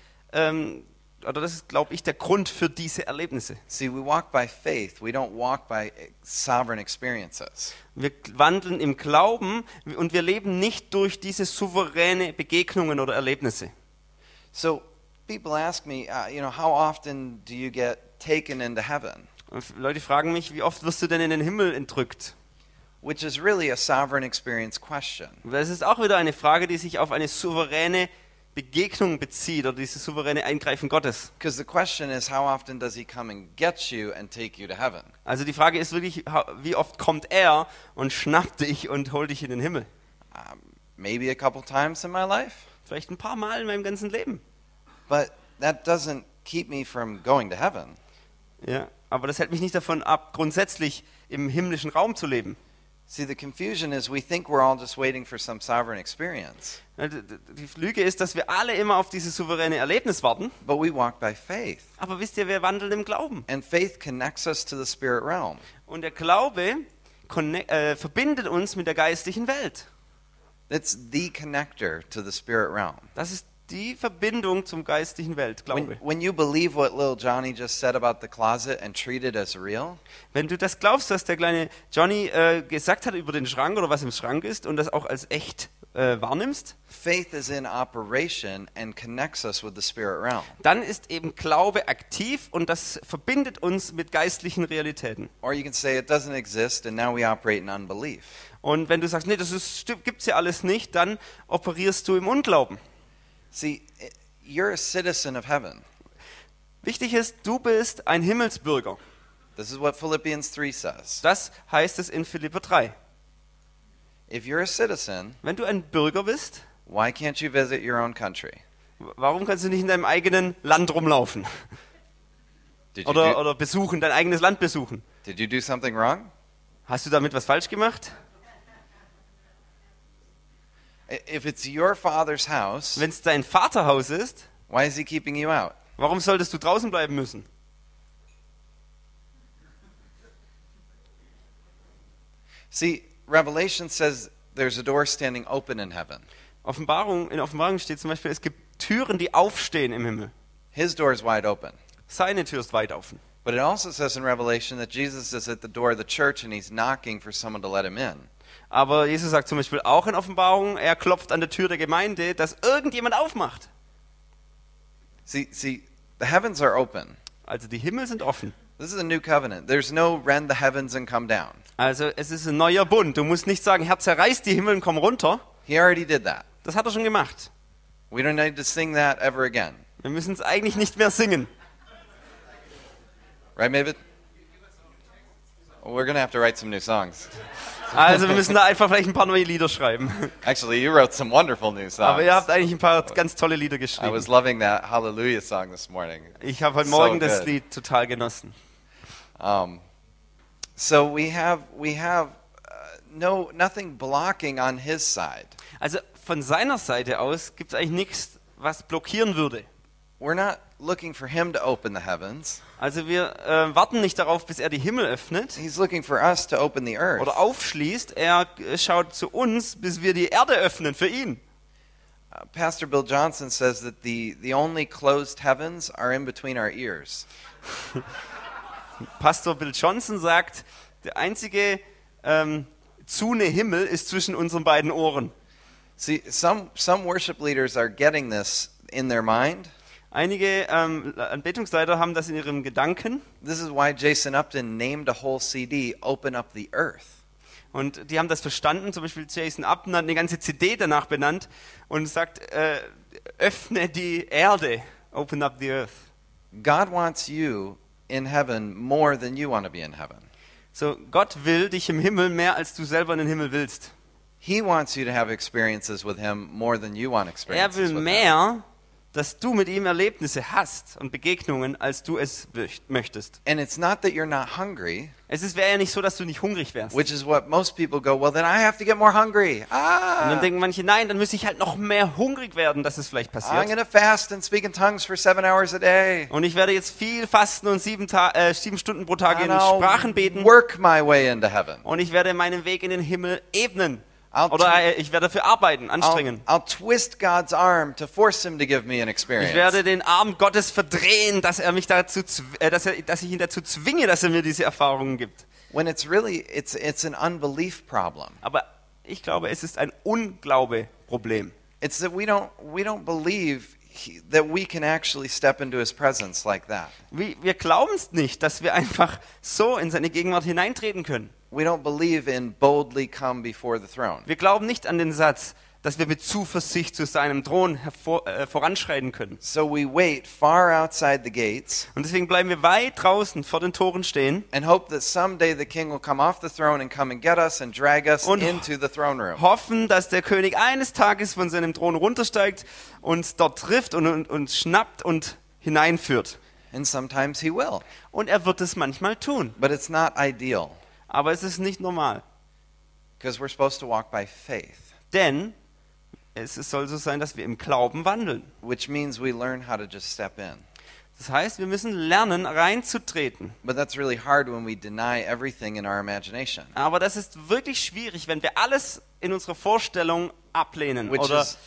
das ist, glaube ich, der Grund für diese Erlebnisse. See, we walk by faith. We don't walk by sovereign experiences. Wir wandeln im Glauben und wir leben nicht durch diese souveräne Begegnungen oder Erlebnisse. So people ask me, how often do you get taken into heaven? Und Leute fragen mich, wie oft wirst du denn in den Himmel entrückt? Which is really a sovereign experience question. Das ist auch wieder eine Frage, die sich auf eine souveräne Begegnung bezieht oder dieses souveräne Eingreifen Gottes. Because the question is, how often does He come and get you and take you to heaven? Also die Frage ist wirklich, wie oft kommt er und schnappt dich und holt dich in den Himmel? Maybe a couple times in my life, Vielleicht ein paar Mal in meinem ganzen Leben. but that doesn't keep me from going to heaven. Ja, aber das hält mich nicht davon ab, grundsätzlich im himmlischen Raum zu leben. See, the confusion is we think we're all just waiting for some sovereign experience, Die Lüge ist, dass wir alle immer auf dieses souveräne Erlebnis warten. but we walk by faith. Aber wisst ihr, wir wandeln im Glauben. And faith connects us to the spirit realm. Und der Glaube verbindet uns mit der geistlichen Welt. It's the connector to the spirit realm. Das ist die Verbindung zum geistlichen Welt, Glaube. When you believe what little Johnny just said about the closet and treat it as real, Wenn du das glaubst, was der kleine Johnny gesagt hat über den Schrank oder was im Schrank ist und das auch als echt wahrnimmst, faith is in operation and connects us with the spirit realm. dann ist eben Glaube aktiv und das verbindet uns mit geistlichen Realitäten. Or you can say it doesn't exist and now we operate in unbelief. Und wenn du sagst, nee, gibt's ja alles nicht, dann operierst du im Unglauben. See, you're a citizen of heaven. Wichtig ist, du bist ein Himmelsbürger. This is what Philippians 3 says. Das heißt es in Philipper 3. If you're a citizen, Wenn du ein Bürger bist, why can't you visit your own country? warum kannst du nicht in deinem eigenen Land rumlaufen? Did you, Oder besuchen, dein eigenes Land besuchen? did you do something wrong? Hast du damit was falsch gemacht? If it's your father's house, Wenn es dein Vaterhaus ist, why is he keeping you out? warum solltest du draußen bleiben müssen? See, Revelation says there's a door standing open in heaven. In Offenbarung steht zum Beispiel, es gibt Türen, die aufstehen im Himmel. His door is wide open. Seine Tür ist weit offen. But it also says in Revelation that Jesus is at the door of the church and he's knocking for someone to let him in. Aber Jesus sagt zum Beispiel auch in Offenbarung, er klopft an der Tür der Gemeinde, dass irgendjemand aufmacht. See, the heavens are open. Also die Himmel sind offen. This is a new covenant. There's no rend the heavens and come down. Also es ist ein neuer Bund. Du musst nicht sagen, Herr, zerreiß die Himmel und komm runter. He already did that. Das hat er schon gemacht. We don't need to sing that ever again. Wir müssen es eigentlich nicht mehr singen. Right, Mavid? Well, we're going to have to write some new songs. Also wir müssen da einfach vielleicht ein paar neue Lieder schreiben. Actually, you wrote some wonderful new songs. Aber ihr habt eigentlich ein paar ganz tolle Lieder I was geschrieben. loving that Hallelujah song this morning. Ich habe heute So Morgen das good. Lied total genossen. So we have nothing blocking on his side. Also von seiner Seite aus gibt es eigentlich nichts, was blockieren würde. We're not looking for him to open the heavens. Also wir warten nicht darauf, bis er die Himmel öffnet He's looking for us to open the earth. oder aufschließt. Er schaut zu uns, bis wir die Erde öffnen für ihn. Pastor Bill Johnson says that the only closed heavens are in between our ears. Pastor Bill Johnson sagt, der einzige zune Himmel ist zwischen unseren beiden Ohren. See, some worship leaders are getting this in their mind. Einige Anbetungsleiter haben das in ihrem Gedanken. This is why Jason Upton named a whole CD "Open Up the Earth." Und die haben das verstanden. Zum Beispiel Jason Upton hat eine ganze CD danach benannt und sagt, öffne die Erde, open up the earth. God wants you in heaven more than you want to be in heaven. So, Gott will dich im Himmel mehr, als du selber in den Himmel willst. He wants you to have experiences with him more than you want Er experiences will with him. mehr, dass du mit ihm Erlebnisse hast und Begegnungen, als du es möchtest. And it's not that you're not hungry, Wäre ja nicht so, dass du nicht hungrig wärst. which is what most people go, well, then I have to get more hungry. Und dann Ah, denken manche, nein, dann müsste ich halt noch mehr hungrig werden, dass es vielleicht I'm passiert. going to fast and speak in tongues for 7 hours a day. Und ich werde jetzt viel fasten und 7 Stunden pro Tag in And I'll Sprachen beten. work my way into heaven. Und ich werde meinen Weg in den Himmel ebnen. I'll Oder ich werde dafür arbeiten, anstrengen. I'll twist God's arm to force him to give me an Ich experience. werde den Arm Gottes verdrehen, dass er mich dazu, dass ich ihn dazu zwinge, dass er mir diese Erfahrungen gibt. When it's really, it's an unbelief problem. Aber ich glaube, es ist ein Unglaube-Problem. It's that we don't believe that we can actually step into his presence like that. Wir glauben es nicht, dass wir einfach so in seine Gegenwart hineintreten können. We don't believe in boldly come before the throne. Wir glauben nicht an den Satz, dass wir mit Zuversicht zu seinem Thron voranschreiten können. So we wait far outside the gates Und deswegen bleiben wir weit draußen vor den Toren stehen and hope that someday the king will come off the throne and come and get us and drag us Und into the throne room. hoffen, dass der König eines Tages von seinem Thron runtersteigt, uns dort trifft und uns schnappt und hineinführt. And sometimes he will, Und er wird es manchmal tun. but it's not ideal Aber es ist nicht normal. because we're supposed to walk by faith, Denn es soll so sein, dass wir im Glauben wandeln. which means we learn how to just step in. Das heißt, wir müssen lernen, reinzutreten. But that's really hard when we deny everything in our imagination, Aber das ist wirklich schwierig, wenn wir alles in unserer Vorstellung ablehnen Which oder is-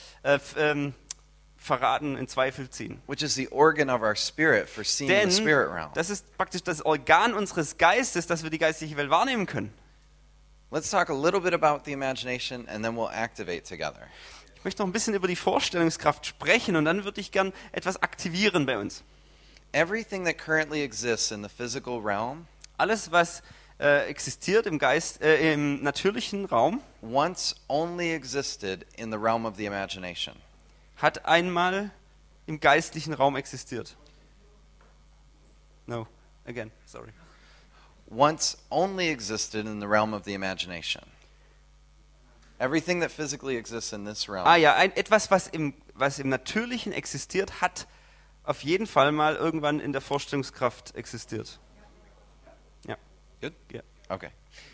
verraten, in Zweifel ziehen. which is the organ of our spirit for seeing Denn the spirit realm. das ist praktisch das Organ unseres Geistes, dass wir die geistliche Welt wahrnehmen können. Let's talk a little bit about the imagination and then we'll activate together. Ich möchte noch ein bisschen über die Vorstellungskraft sprechen und dann würde ich gern etwas aktivieren bei uns. Everything that currently exists in the physical realm Alles, was existiert im natürlichen Raum, once only existed in the realm of the imagination. hat einmal im geistlichen Raum existiert. No, again, sorry. Once only existed in the realm of the imagination. Everything that physically exists in this realm Ah ja, etwas, was im Natürlichen existiert, hat auf jeden Fall mal irgendwann in der Vorstellungskraft existiert. Ja. Good? Ja. Okay.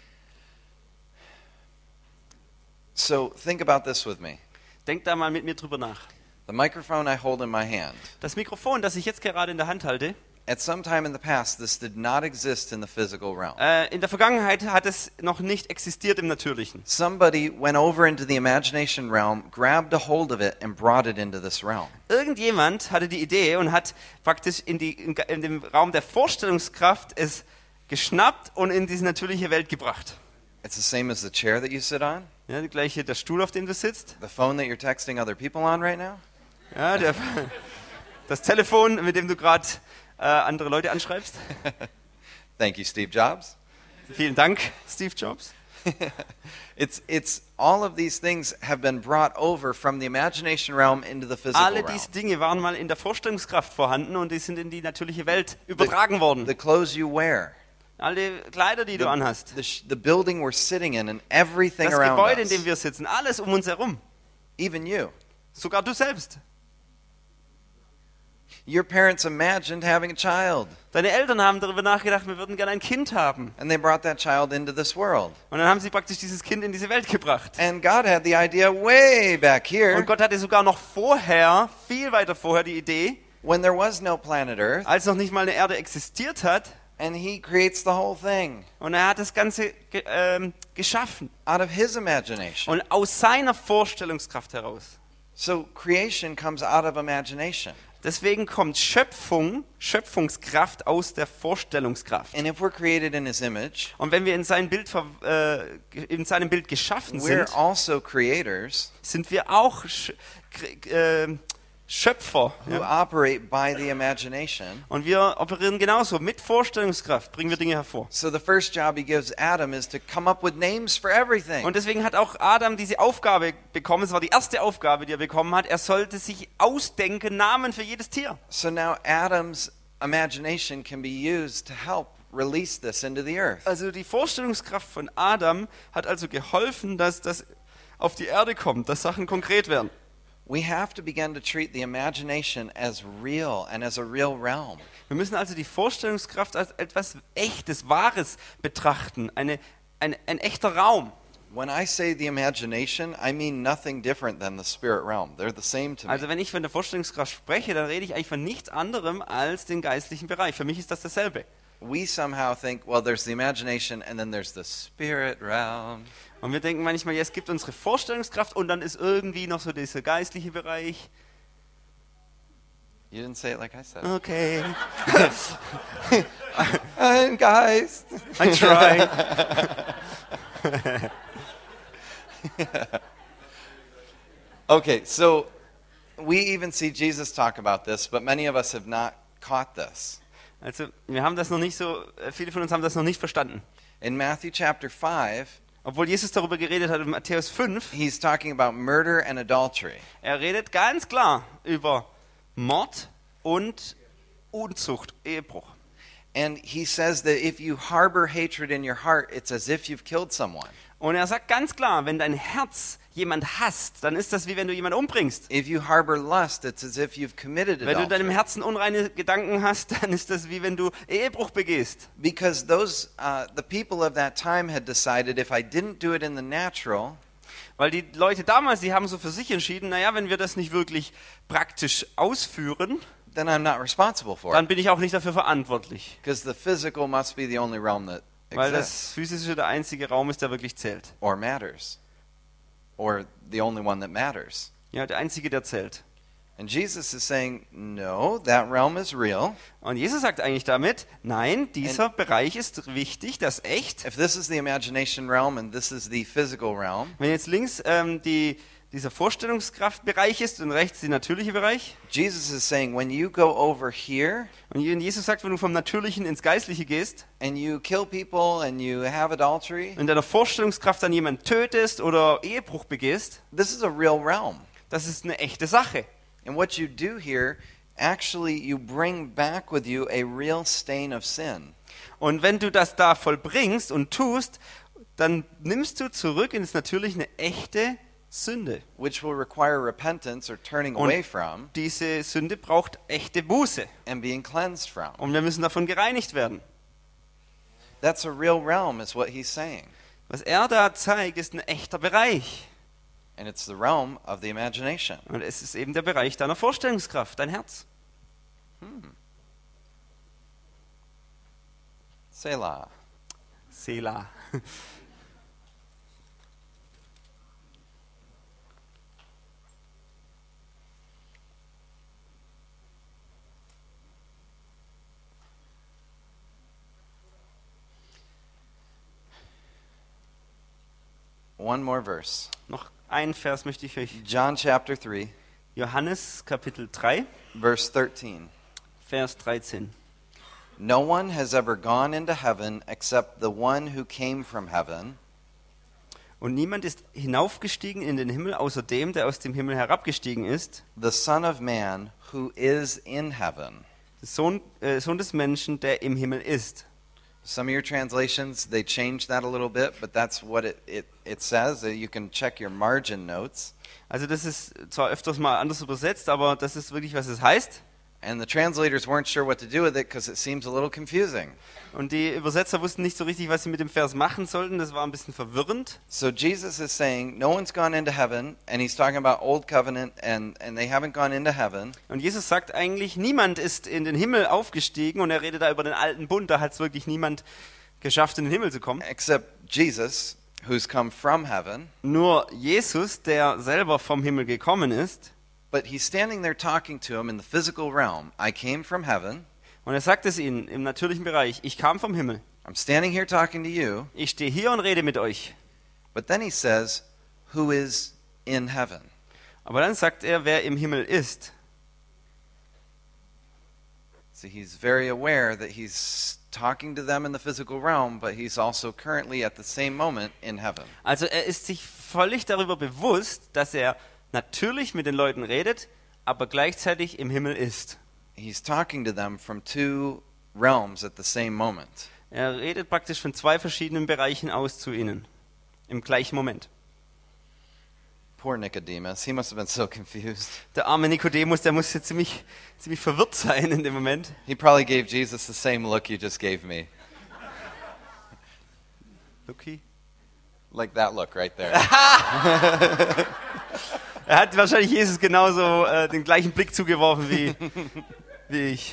So think about this with me. Denk da mal mit mir drüber nach. The microphone I hold in my hand Das Mikrofon, das ich jetzt gerade in der Hand halte, At some time in the past, this did not exist in the physical realm. In der Vergangenheit hat es noch nicht existiert im Natürlichen. Somebody went over into the imagination realm, grabbed a hold of it, and brought it into this realm. Irgendjemand hatte die Idee und hat praktisch in dem Raum der Vorstellungskraft es geschnappt und in diese natürliche Welt gebracht. It's the same as the chair that you sit on, Ja, die gleiche, der Stuhl, auf dem du sitzt. the phone that you're texting other people on right now. Ja, das Telefon, mit dem du gerade andere Leute anschreibst. Thank you, Steve Jobs. Vielen Dank, Steve Jobs. It's all of these things have been brought over from the imagination realm into the physical Alle realm. diese Dinge waren mal in der Vorstellungskraft vorhanden und die sind in die natürliche Welt übertragen worden. The clothes you wear, Alle Kleider, die du anhast. the building we're sitting in, and everything Das around Gebäude, in us, dem wir sitzen, alles um uns herum. even you. Sogar du selbst. Your parents imagined having a child, Deine Eltern haben darüber nachgedacht, wir würden gerne ein Kind haben. and they brought that child into this world. Und dann haben sie praktisch dieses Kind in diese Welt gebracht. And God had the idea way back here Und Gott hatte sogar noch vorher, viel weiter vorher die Idee, when there was no planet Earth, als noch nicht mal eine Erde existiert hat. and He creates the whole thing Und er hat das Ganze geschaffen. out of His imagination. Und aus seiner Vorstellungskraft heraus. So creation comes out of imagination. Deswegen kommt Schöpfungskraft aus der Vorstellungskraft. And if we're created in His image, Und wenn wir in seinem Bild geschaffen we're sind, also creators sind wir auch Schöpfer. who Ja? operate by the imagination. Und wir operieren genauso. Mit Vorstellungskraft bringen wir Dinge hervor. So the first job He gives Adam is to come up with names for everything. Und deswegen hat auch Adam diese Aufgabe bekommen. Es war die erste Aufgabe, die er bekommen hat. Er sollte sich ausdenken, Namen für jedes Tier. So now Adam's imagination can be used to help release this into the earth. Also die Vorstellungskraft von Adam hat also geholfen, dass das auf die Erde kommt, dass Sachen konkret werden. We have to begin to treat the imagination as real and as a real realm. Wir müssen also die Vorstellungskraft als etwas Echtes, Wahres betrachten, ein echter Raum. When I say the imagination, I mean nothing different than the spirit realm. They're the same to me. Also wenn ich von der Vorstellungskraft spreche, dann rede ich eigentlich von nichts anderem als den geistlichen Bereich. Für mich ist das dasselbe. We somehow think, well, there's the imagination and then there's the spirit realm. Und wir denken manchmal, ja, es gibt unsere Vorstellungskraft und dann ist irgendwie noch so dieser geistliche Bereich. You didn't say it like I said. Okay, Ein Geist. I try. Okay, so we even see Jesus talk about this, but many of us have not caught this. Also wir haben das noch nicht so, viele von uns haben das noch nicht verstanden. In Matthew chapter 5, Obwohl Jesus darüber geredet hat in Matthäus 5, he's talking about murder and adultery. er redet ganz klar über Mord und Unzucht, Ehebruch. And he says that if you harbor hatred in your heart, it's as if you've killed someone. Und er sagt ganz klar, wenn dein Herz jemand hasst, dann ist das wie wenn du jemanden umbringst. If you harbor lust, it's as if you've committed Wenn du in deinem adultery. Herzen unreine Gedanken hast, dann ist das wie wenn du Ehebruch begehst. Because the people of that time had decided if I didn't do it in the natural, Weil die Leute damals, die haben so für sich entschieden, naja, wenn wir das nicht wirklich praktisch ausführen, then I'm not responsible for dann it. bin ich auch nicht dafür verantwortlich. Because the physical must be the only realm that Weil exists das Physische der einzige Raum ist, der wirklich zählt. or matters, or the only one that matters. Ja, der einzige, der zählt. And Jesus is saying, no, that realm is real. Und Jesus sagt eigentlich damit, nein, dieser Bereich ist wichtig, das ist echt. If this is the imagination realm and this is the physical realm, Wenn jetzt links dieser Vorstellungskraftbereich ist und rechts der natürliche Bereich, Jesus is saying, when you go over here und Jesus sagt, wenn du vom Natürlichen ins Geistliche gehst, and you kill people and you have adultery, in deiner Vorstellungskraft dann jemanden tötest oder Ehebruch begehst, this is a real realm. das ist eine echte Sache. And what you do here, actually, you bring back with you a real stain of sin. Und wenn du das da vollbringst und tust, dann nimmst du zurück ins Natürliche eine echte Sünde. Which will require repentance or turning Und away from diese Sünde braucht echte Buße. and being cleansed from. Und wir müssen davon gereinigt werden. That's a real realm, is what he's saying. Was er da zeigt, ist ein echter Bereich. And it's the realm of the imagination. Und es ist eben der Bereich deiner Vorstellungskraft, dein Herz. Selah. Selah. One more verse. Noch einen Vers möchte ich euch. John chapter 3, Johannes Kapitel 3, verse 13. Vers 13. No one has ever gone into heaven except the one who came from heaven, Und niemand ist hinaufgestiegen in den Himmel, außer dem, der aus dem Himmel herabgestiegen ist, the Son of Man who is in heaven. der Sohn des Menschen, der im Himmel ist. Some of your translations, they change that a little bit, but that's what it says. You can check your margin notes. Also das ist zwar öfters mal anders übersetzt, aber das ist wirklich, was es heißt. And the translators weren't sure what to do with it because it seems a little confusing. Und die Übersetzer wussten nicht so richtig, was sie mit dem Vers machen sollten. Das war ein bisschen verwirrend. So Jesus is saying, no one's gone into heaven, and he's talking about old covenant, and they haven't gone into heaven, Und Jesus sagt eigentlich, niemand ist in den Himmel aufgestiegen. Und er redet da über den alten Bund. Da hat es wirklich niemand geschafft, in den Himmel zu kommen. except Jesus, who's come from heaven. Nur Jesus, der selber vom Himmel gekommen ist. But he's standing there talking to him in the physical realm. I came from heaven. Und er sagt es ihnen im natürlichen Bereich. Ich kam vom Himmel. I'm standing here talking to you. Ich stehe hier und rede mit euch. But then he says, who is in heaven? Aber dann sagt er, wer im Himmel ist. See, he's very aware that he's talking to them in the physical realm, but he's also currently at the same moment in heaven. Also er ist sich völlig darüber bewusst, dass er natürlich mit den Leuten redet, aber gleichzeitig im Himmel ist. He's talking to them from two realms at the same moment. Er redet praktisch von zwei verschiedenen Bereichen aus zu ihnen. Im gleichen Moment. Poor Nicodemus, he must have been so confused. Der arme Nikodemus, der musste ziemlich verwirrt sein in dem Moment. He probably gave Jesus the same look you just gave me. Lucky. Like that look right there. Er hat wahrscheinlich Jesus genauso den gleichen Blick zugeworfen wie ich.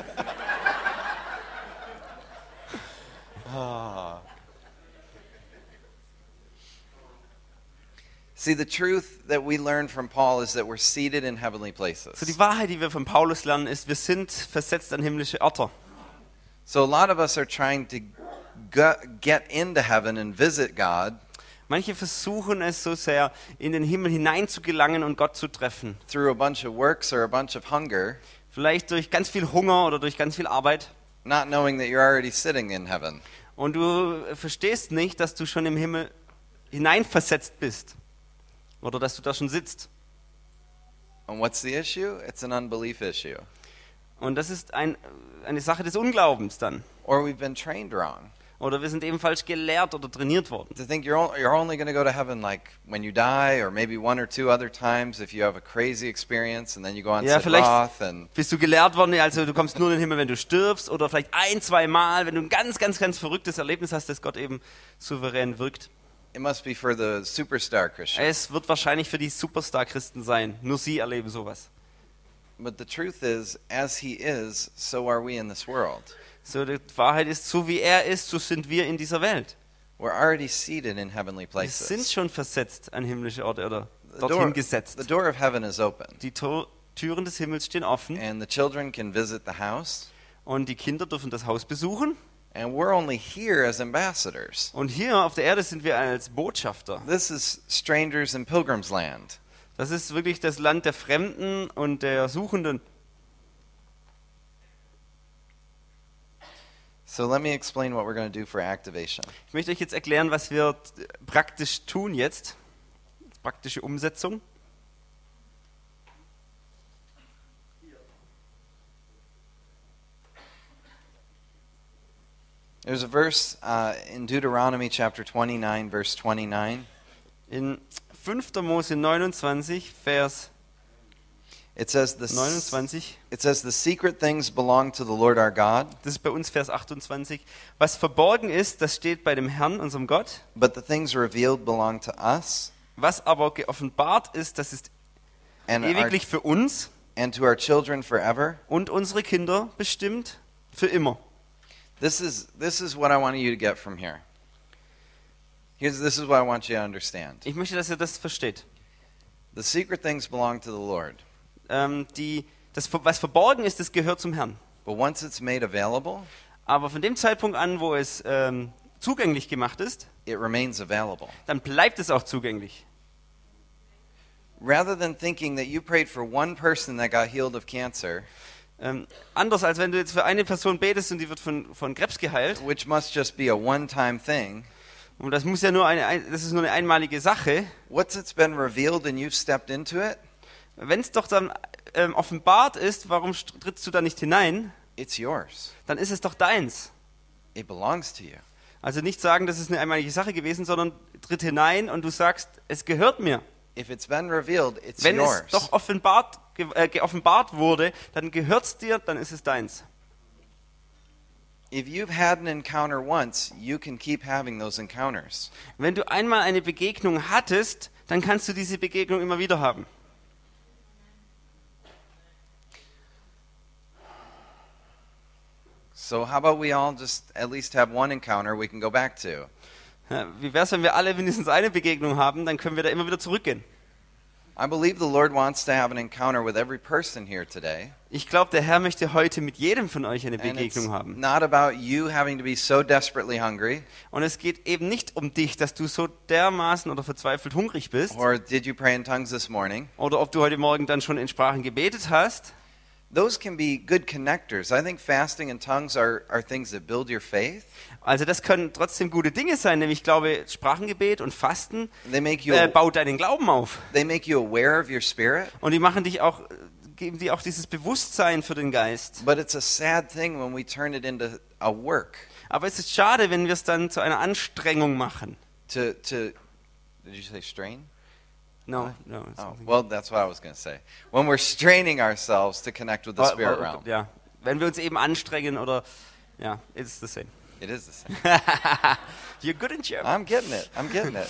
See, the truth that we learn from Paul is that we're seated in heavenly places. So die Wahrheit, die wir von Paulus lernen, ist, wir sind versetzt an himmlische Orte. So a lot of us are trying to get into heaven and visit God Manche versuchen es so sehr, in den Himmel hineinzugelangen und Gott zu treffen. through a bunch of works or a bunch of hunger, Vielleicht durch ganz viel Hunger oder durch ganz viel Arbeit. not knowing that you're already sitting in heaven. Und du verstehst nicht, dass du schon im Himmel hineinversetzt bist. Oder dass du da schon sitzt. And what's the issue? It's an unbelief issue. Und das ist eine Sache des Unglaubens dann. Or we've been trained wrong. Oder wir sind eben falsch gelehrt oder trainiert worden. To think you're only going to go to heaven like when you die, or maybe one or two other times if you have a crazy experience, and then you go on Ja, vielleicht Sidrath, and bist du gelehrt worden, also du kommst nur in den Himmel, wenn du stirbst, oder vielleicht ein-, zweimal, wenn du ein ganz verrücktes Erlebnis hast, das Gott eben souverän wirkt. it must be for the superstar Christian. Es wird wahrscheinlich für die Superstar-Christen sein. Nur sie erleben sowas. But the truth is, as he is, so are we in this world. So, die Wahrheit ist, so wie er ist, so sind wir in dieser Welt. We're already seated in heavenly Wir sind places. schon versetzt an himmlische Orte oder The dorthin gesetzt. the door of heaven is open, Die Türen des Himmels stehen offen and the children can visit the house, und die Kinder dürfen das Haus besuchen. and we're only here as ambassadors. Und hier auf der Erde sind wir als Botschafter. This is strangers in pilgrims land. Das ist wirklich das Land der Fremden und der Suchenden. So let me explain what we're going to do for activation. Ich möchte euch jetzt erklären, was wir praktisch tun jetzt. Praktische Umsetzung. There's a verse in Deuteronomy chapter 29, verse 29. In 5. Mose 29, Vers It says, 29, the secret things belong to the Lord our God, das ist bei uns Vers 28. Was verborgen ist, das steht bei dem Herrn, unserem Gott. but the things revealed belong to us Was aber geoffenbart ist, das ist and ewiglich für uns and to our children forever. und unsere Kinder bestimmt für immer. This is what I want you to get from here. This is what I want you to understand. Ich möchte, dass ihr das versteht. The secret things belong to the Lord. Was verborgen ist, das gehört zum Herrn. But once it's made available, Aber von dem Zeitpunkt an, wo es zugänglich gemacht ist, it remains available. dann bleibt es auch zugänglich. Rather than thinking that you prayed for one person that got healed of cancer, Anders als wenn du jetzt für eine Person betest und die wird von Krebs geheilt. which must just be a one-time thing, Und das muss ja das ist nur eine einmalige Sache. once it's been revealed and you've stepped into it, Wenn es doch dann offenbart ist, warum trittst du da nicht hinein? it's yours. Dann ist es doch deins. It belongs to you. Also nicht sagen, das ist eine einmalige Sache gewesen, sondern tritt hinein und du sagst, es gehört mir. If it's been revealed, it's Wenn yours. es doch offenbart wurde, dann gehört es dir, dann ist es deins. If you've had an encounter once, you can keep having those encounters. Wenn du einmal eine Begegnung hattest, dann kannst du diese Begegnung immer wieder haben. So how about we all just at least have one encounter we can go back to? Ja, wie wäre es, wenn wir alle mindestens eine Begegnung haben, dann können wir da immer wieder zurückgehen. I believe the Lord wants to have an encounter with every person here today. Ich glaube, der Herr möchte heute mit jedem von euch eine And it's Begegnung haben. not about you having to be so desperately hungry, Und es geht eben nicht um dich, dass du so dermaßen oder verzweifelt hungrig bist, or did you pray in tongues this morning? oder ob du heute Morgen dann schon in Sprachen gebetet hast. Those can be good connectors. I think fasting and tongues are things that build your faith. Also das können trotzdem gute Dinge sein, nämlich ich glaube, Sprachengebet und Fasten They make you baut deinen Glauben auf. aware of your spirit. Und die geben dir auch dieses Bewusstsein für den Geist. But it's a sad thing when we turn it into a work. Aber es ist schade, wenn wir es dann zu einer Anstrengung machen. Did you say strain? No. Oh, well, that's what I was going to say. When we're straining ourselves to connect with the spirit realm. Ja, wenn wir uns eben anstrengen oder ja, it's the same. It is the same. You're good in German. I'm getting it.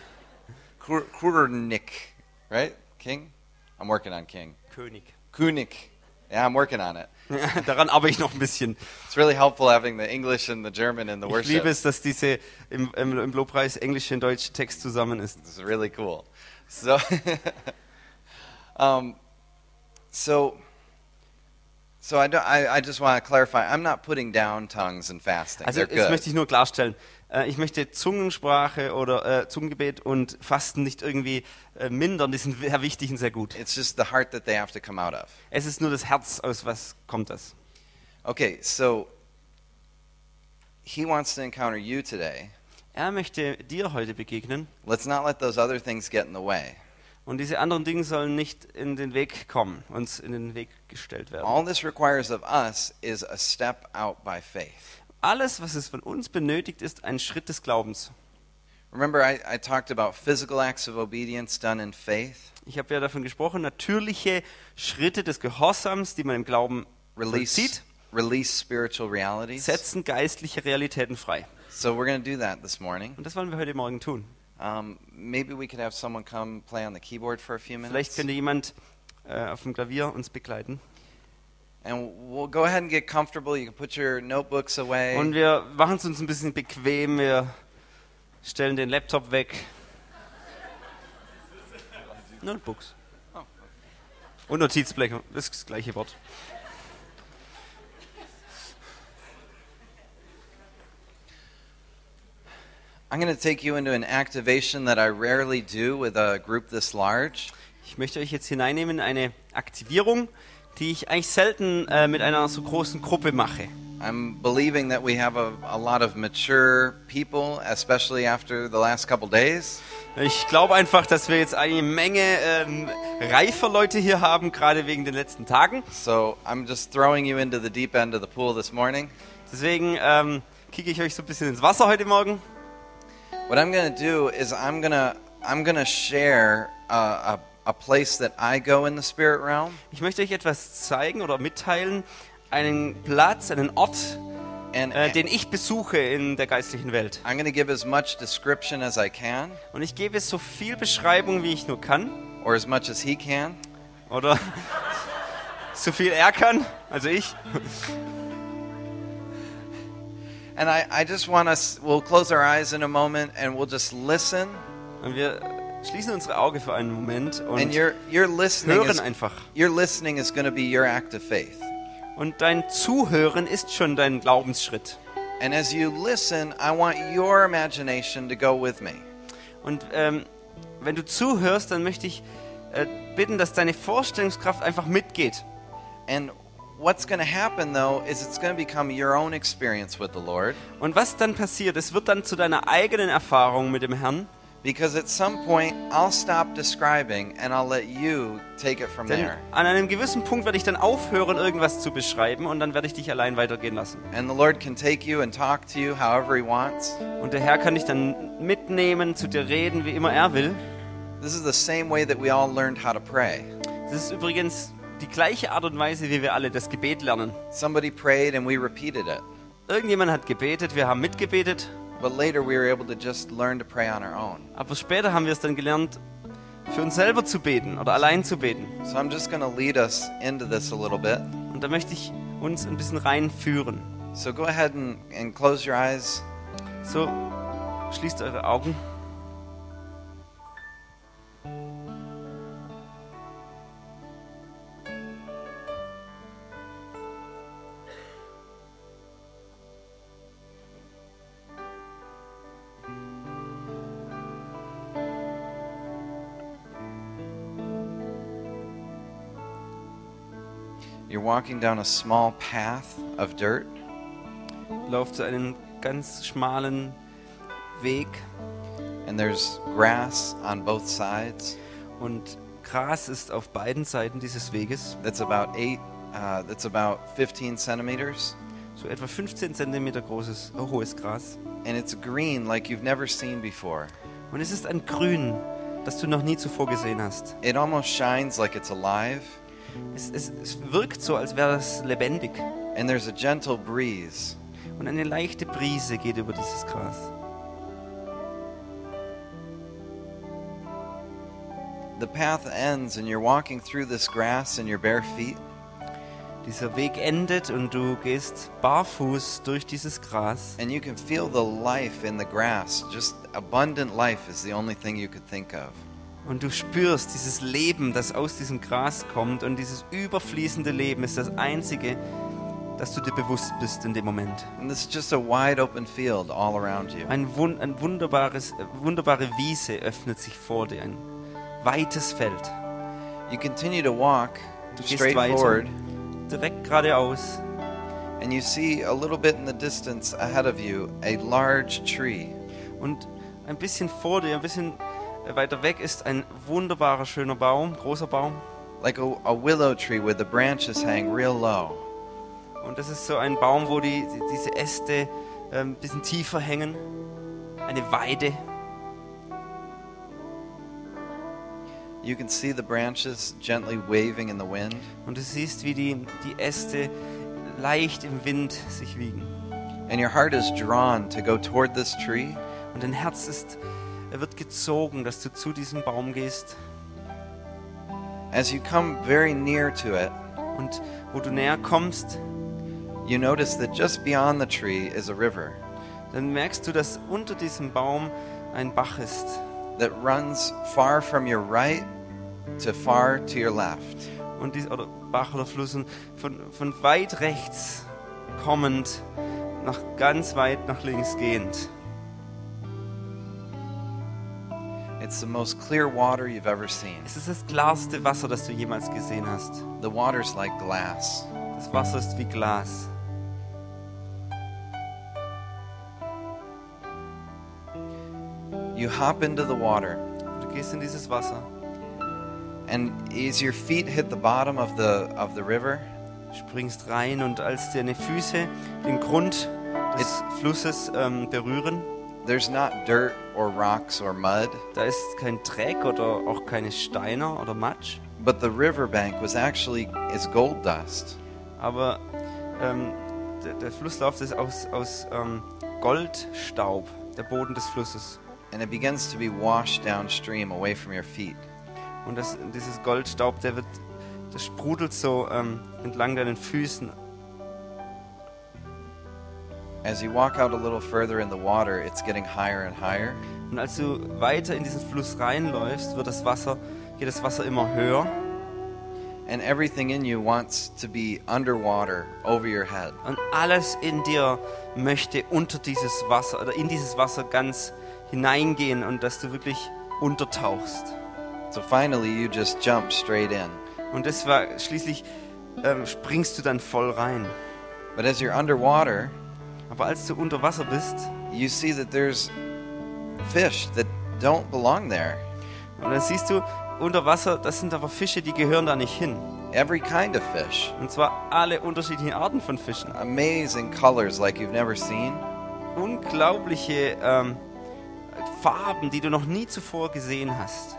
Kurnik, right? King? I'm working on king. König. Kunik. Yeah, I'm working on it. Daran arbeite ich noch ein bisschen. It's really helpful having the English and the German in the Ich liebe worship. es, dass diese im Lobpreis englische und deutsche Text zusammen ist. This is really cool. So, so I just want to clarify. I'm not putting down tongues and fasting. Also They're das good. möchte ich nur klarstellen. Ich möchte Zungensprache oder Zungengebet und Fasten nicht irgendwie mindern. Die sind sehr wichtig und sehr gut. It's just the heart that they have to come out of. Es ist nur das Herz, aus was kommt das. Okay, so he wants to encounter you today. Er möchte dir heute begegnen Let's not let those other things get in the way. und diese anderen Dinge sollen nicht in den Weg kommen, uns in den Weg gestellt werden. All this requires of us is a step out by faith. Alles, was es von uns benötigt, ist ein Schritt des Glaubens. Remember, I talked about physical acts of obedience done in faith. Ich habe ja davon gesprochen, natürliche Schritte des Gehorsams, die man im Glauben vollzieht, Release spiritual realities. setzen geistliche Realitäten frei. So we're going to do that this morning. Und das wollen wir heute Morgen tun. Maybe we could have someone come play on the keyboard for a few Vielleicht minutes. könnte jemand auf dem Klavier uns begleiten. And we'll go ahead and get comfortable. You can put your notebooks away. Und wir machen es uns ein bisschen bequem. Wir stellen den Laptop weg. Notebooks. Und Notizblätter. Das ist das gleiche Wort. I'm going to take you into an activation that I rarely do with a group this large. Ich möchte euch jetzt hineinnehmen in eine Aktivierung, die ich eigentlich selten mit einer so großen Gruppe mache. I'm believing that we have a lot of mature people, especially after the last couple days. Ich glaube einfach, dass wir jetzt eine Menge reifer Leute hier haben, gerade wegen den letzten Tagen. So I'm just throwing you into the deep end of the pool this morning. Deswegen kicke ich euch so ein bisschen ins Wasser heute Morgen. What I'm going to do is I'm gonna share a place that I go in the spirit realm. Ich möchte euch etwas zeigen oder mitteilen, einen Platz, einen Ort, And den ich besuche in der geistlichen Welt. I'm going to give as much description as I can, Und ich gebe so viel Beschreibung, wie ich nur kann, or as much as he can. oder so viel er kann, also ich. And I just want us, we'll close our eyes in a moment and we'll just listen. Und wir schließen unsere Augen für einen Moment und And your listening hören is, einfach. your listening is going to be your act of faith. Und dein Zuhören ist schon dein Glaubensschritt. And as you listen, I want your imagination to go with me. Und wenn du zuhörst, dann möchte ich bitten, dass deine Vorstellungskraft einfach mitgeht. And what's going to happen, though, is it's going to become your own experience with the Lord. Und was dann passiert, es wird dann zu deiner eigenen Erfahrung mit dem Herrn. Because at some point, I'll stop describing and I'll let you take it from Denn there. an einem gewissen Punkt werde ich dann aufhören, irgendwas zu beschreiben und dann werde ich dich allein weitergehen lassen. And the Lord can take you and talk to you however He wants. Und der Herr kann dich dann mitnehmen, zu dir reden, wie immer er will. This is the same way that we all learned how to pray. Das ist übrigens die gleiche Art und Weise, wie wir alle das Gebet lernen. Somebody prayed and we repeated it. Irgendjemand hat gebetet, wir haben mitgebetet, But later we were able to just learn to pray on our own. aber später haben wir es dann gelernt, für uns selber zu beten oder allein zu beten. So I'm just going to lead us into this a little bit. Und da möchte ich uns ein bisschen reinführen. So go ahead and close your eyes. So, schließt eure Augen. You're walking down a small path of dirt, Lauft zu einem ganz schmalen Weg and there's grass on both sides. und Gras ist auf beiden Seiten dieses Weges, That's about 15 centimeters, so etwa 15 Zentimeter hohes Gras. and it's green like you've never seen before. Und es ist ein Grün, das du noch nie zuvor gesehen hast. It almost shines like it's alive, Es wirkt so, als wäre es lebendig. and there's a gentle breeze. Und eine leichte Brise geht über dieses Gras. The path ends, and you're walking through this grass in your bare feet, Dieser Weg endet und du gehst barfuß durch dieses Gras. and you can feel the life in the grass. Just abundant life is the only thing you could think of. Und du spürst dieses Leben, das aus diesem Gras kommt. Und dieses überfließende Leben ist das Einzige, dass du dir bewusst bist in dem Moment. And this is just a wide open field all around you. Ein wunderbare Wiese öffnet sich vor dir. Ein weites Feld. You continue to walk Du gehst straight weiter, forward, direkt geradeaus. and you see a little bit in the distance ahead of you a large tree. Und ein bisschen vor dir, ein bisschen weiter weg ist ein wunderbarer, schöner Baum, großer Baum. Like a willow tree where the branches hang real low. Und das ist so ein Baum, wo diese Äste ein bisschen tiefer hängen. Eine Weide. You can see the branches gently waving in the wind. Und du siehst, wie die Äste leicht im Wind sich wiegen. And your heart is drawn to go toward this tree. Und dein Herz wird gezogen, dass du zu diesem Baum gehst. As you come very near to it, Und wo du näher kommst, you notice that just beyond the tree is a river dann merkst du, dass unter diesem Baum ein Bach ist. that runs far from your right to far to your left. Und oder Bach oder Fluss, und von weit rechts kommend nach ganz weit nach links gehend. It's the most clear water you've ever seen. Es ist das klarste Wasser, das du jemals gesehen hast. The water's like glass. Das Wasser ist wie Glas. You hop into the water, Du gehst in dieses Wasser, and as your feet hit the bottom of the river, springst rein, und als deine Füße den Grund des Flusses berühren, there's not dirt or rocks or mud, da ist kein Dreck oder auch keine Steine oder Matsch, but the riverbank is gold dust. aber der Flusslauf ist aus Goldstaub, der Boden des Flusses. And it begins to be washed downstream away from your feet. Und dieses Goldstaub, das sprudelt so entlang deinen Füßen. As you walk out a little further in the water, it's getting higher and higher. Und als du weiter in diesen Fluss reinläufst, geht das Wasser immer höher. And everything in you wants to be underwater, over your head. Und alles in dir möchte unter dieses Wasser oder in dieses Wasser ganz hineingehen und dass du wirklich untertauchst. So finally, you just jump straight in. Und das war schließlich springst du dann voll rein. But as you're underwater, Aber als du unter Wasser bist, you see that there's fish that don't belong there. und dann siehst du unter Wasser, das sind aber Fische, die gehören da nicht hin. Every kind of fish. Und zwar alle unterschiedlichen Arten von Fischen. Amazing colors like you've never seen. Unglaubliche Farben, die du noch nie zuvor gesehen hast.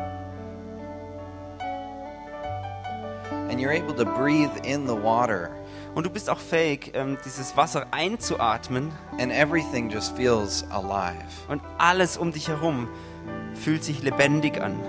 And you're able to breathe in the water. Und du bist auch fähig, dieses Wasser einzuatmen. And everything just feels alive. Und alles um dich herum fühlt sich lebendig an.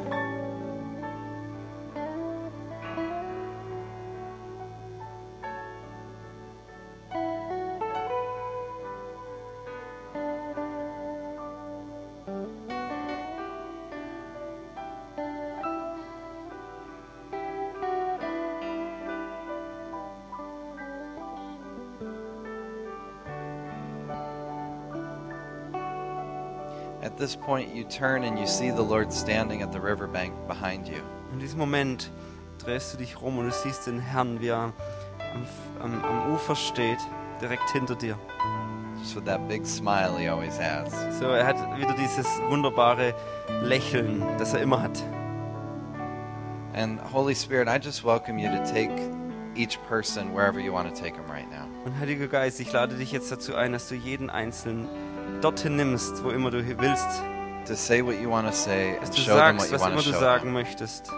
At this point, you turn and you see the Lord standing at the riverbank behind you. In diesem Moment drehst du dich rum und du siehst den Herrn, wie er am Ufer steht, direkt hinter dir. Just with that big smile he always has. So, er hat wieder dieses wunderbare Lächeln, das er immer hat. And Holy Spirit, I just welcome you to take each person wherever you want to take them right now. Und Heiliger Geist, ich lade dich jetzt dazu ein, dass du jeden Einzelnen dorthin nimmst, wo immer du willst. To say what you want to say Dass and du show them what sagst, you was want immer to du show sagen them. möchtest.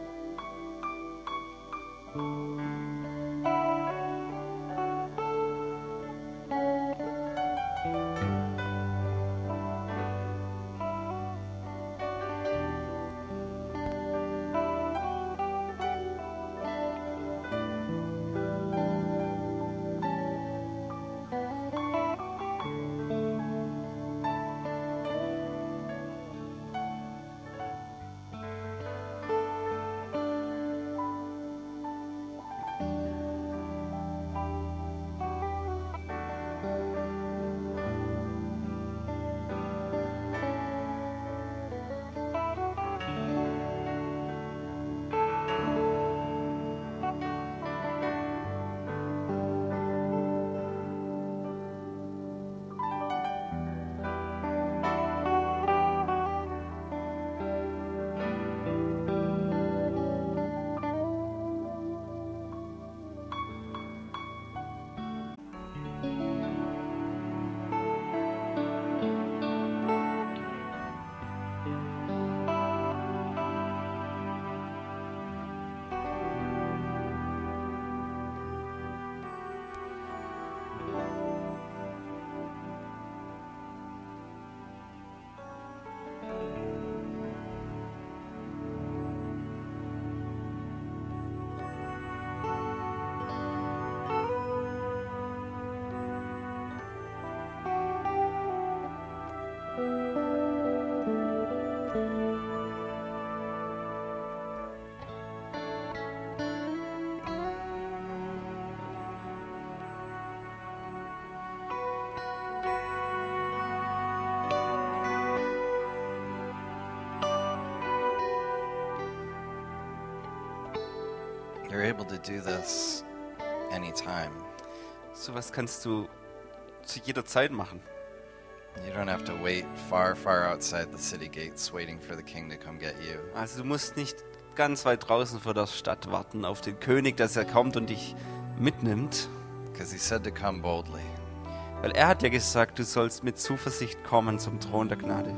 You're able to do this anytime. Sowas kannst du zu jeder Zeit machen. You don't have to wait far, far outside the city gates waiting for the king to come get you. Also du musst nicht ganz weit draußen vor der Stadt warten auf den König, dass er kommt und dich mitnimmt. Because he said to come boldly. Weil er hat ja gesagt, du sollst mit Zuversicht kommen zum Thron der Gnade.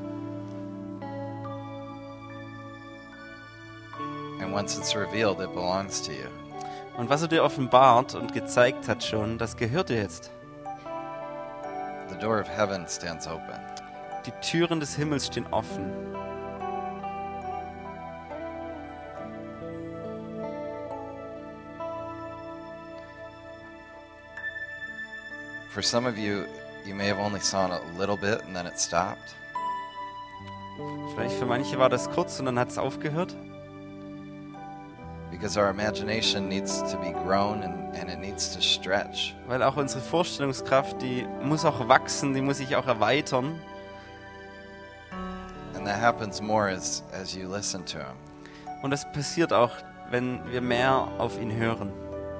And once it's revealed, it belongs to you. Und was er dir offenbart und gezeigt hat schon, das gehört dir jetzt. The door of heaven stands open. Die Türen des Himmels stehen offen. For some of you, you may have only saw it a little bit and then it stopped. Vielleicht für manche war das kurz und dann hat es aufgehört. Because our imagination needs to be grown and it needs to stretch. Weil auch unsere Vorstellungskraft, die muss auch wachsen, die muss sich auch erweitern. And that happens more as you listen to him. Und das passiert auch, wenn wir mehr auf ihn hören.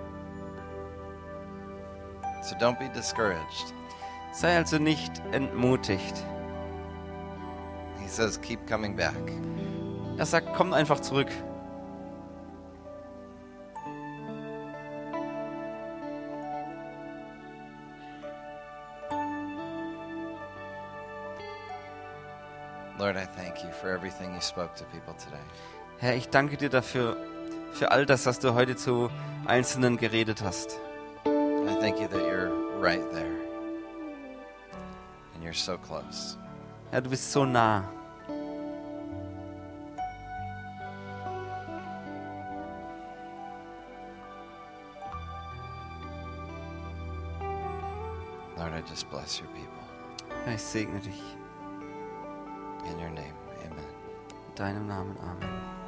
So don't be discouraged. Sei also nicht entmutigt. He says, keep coming back. Er sagt, komm einfach zurück. Lord, I thank you for everything you spoke to people today. Herr, ich danke dir dafür, für all das, was du heute zu Einzelnen geredet hast. I thank you that you're right there. And you're so close. Herr, du bist so nah. Lord, I just bless your people. Herr, ich segne dich. In your name, amen. In deinem Namen. Amen.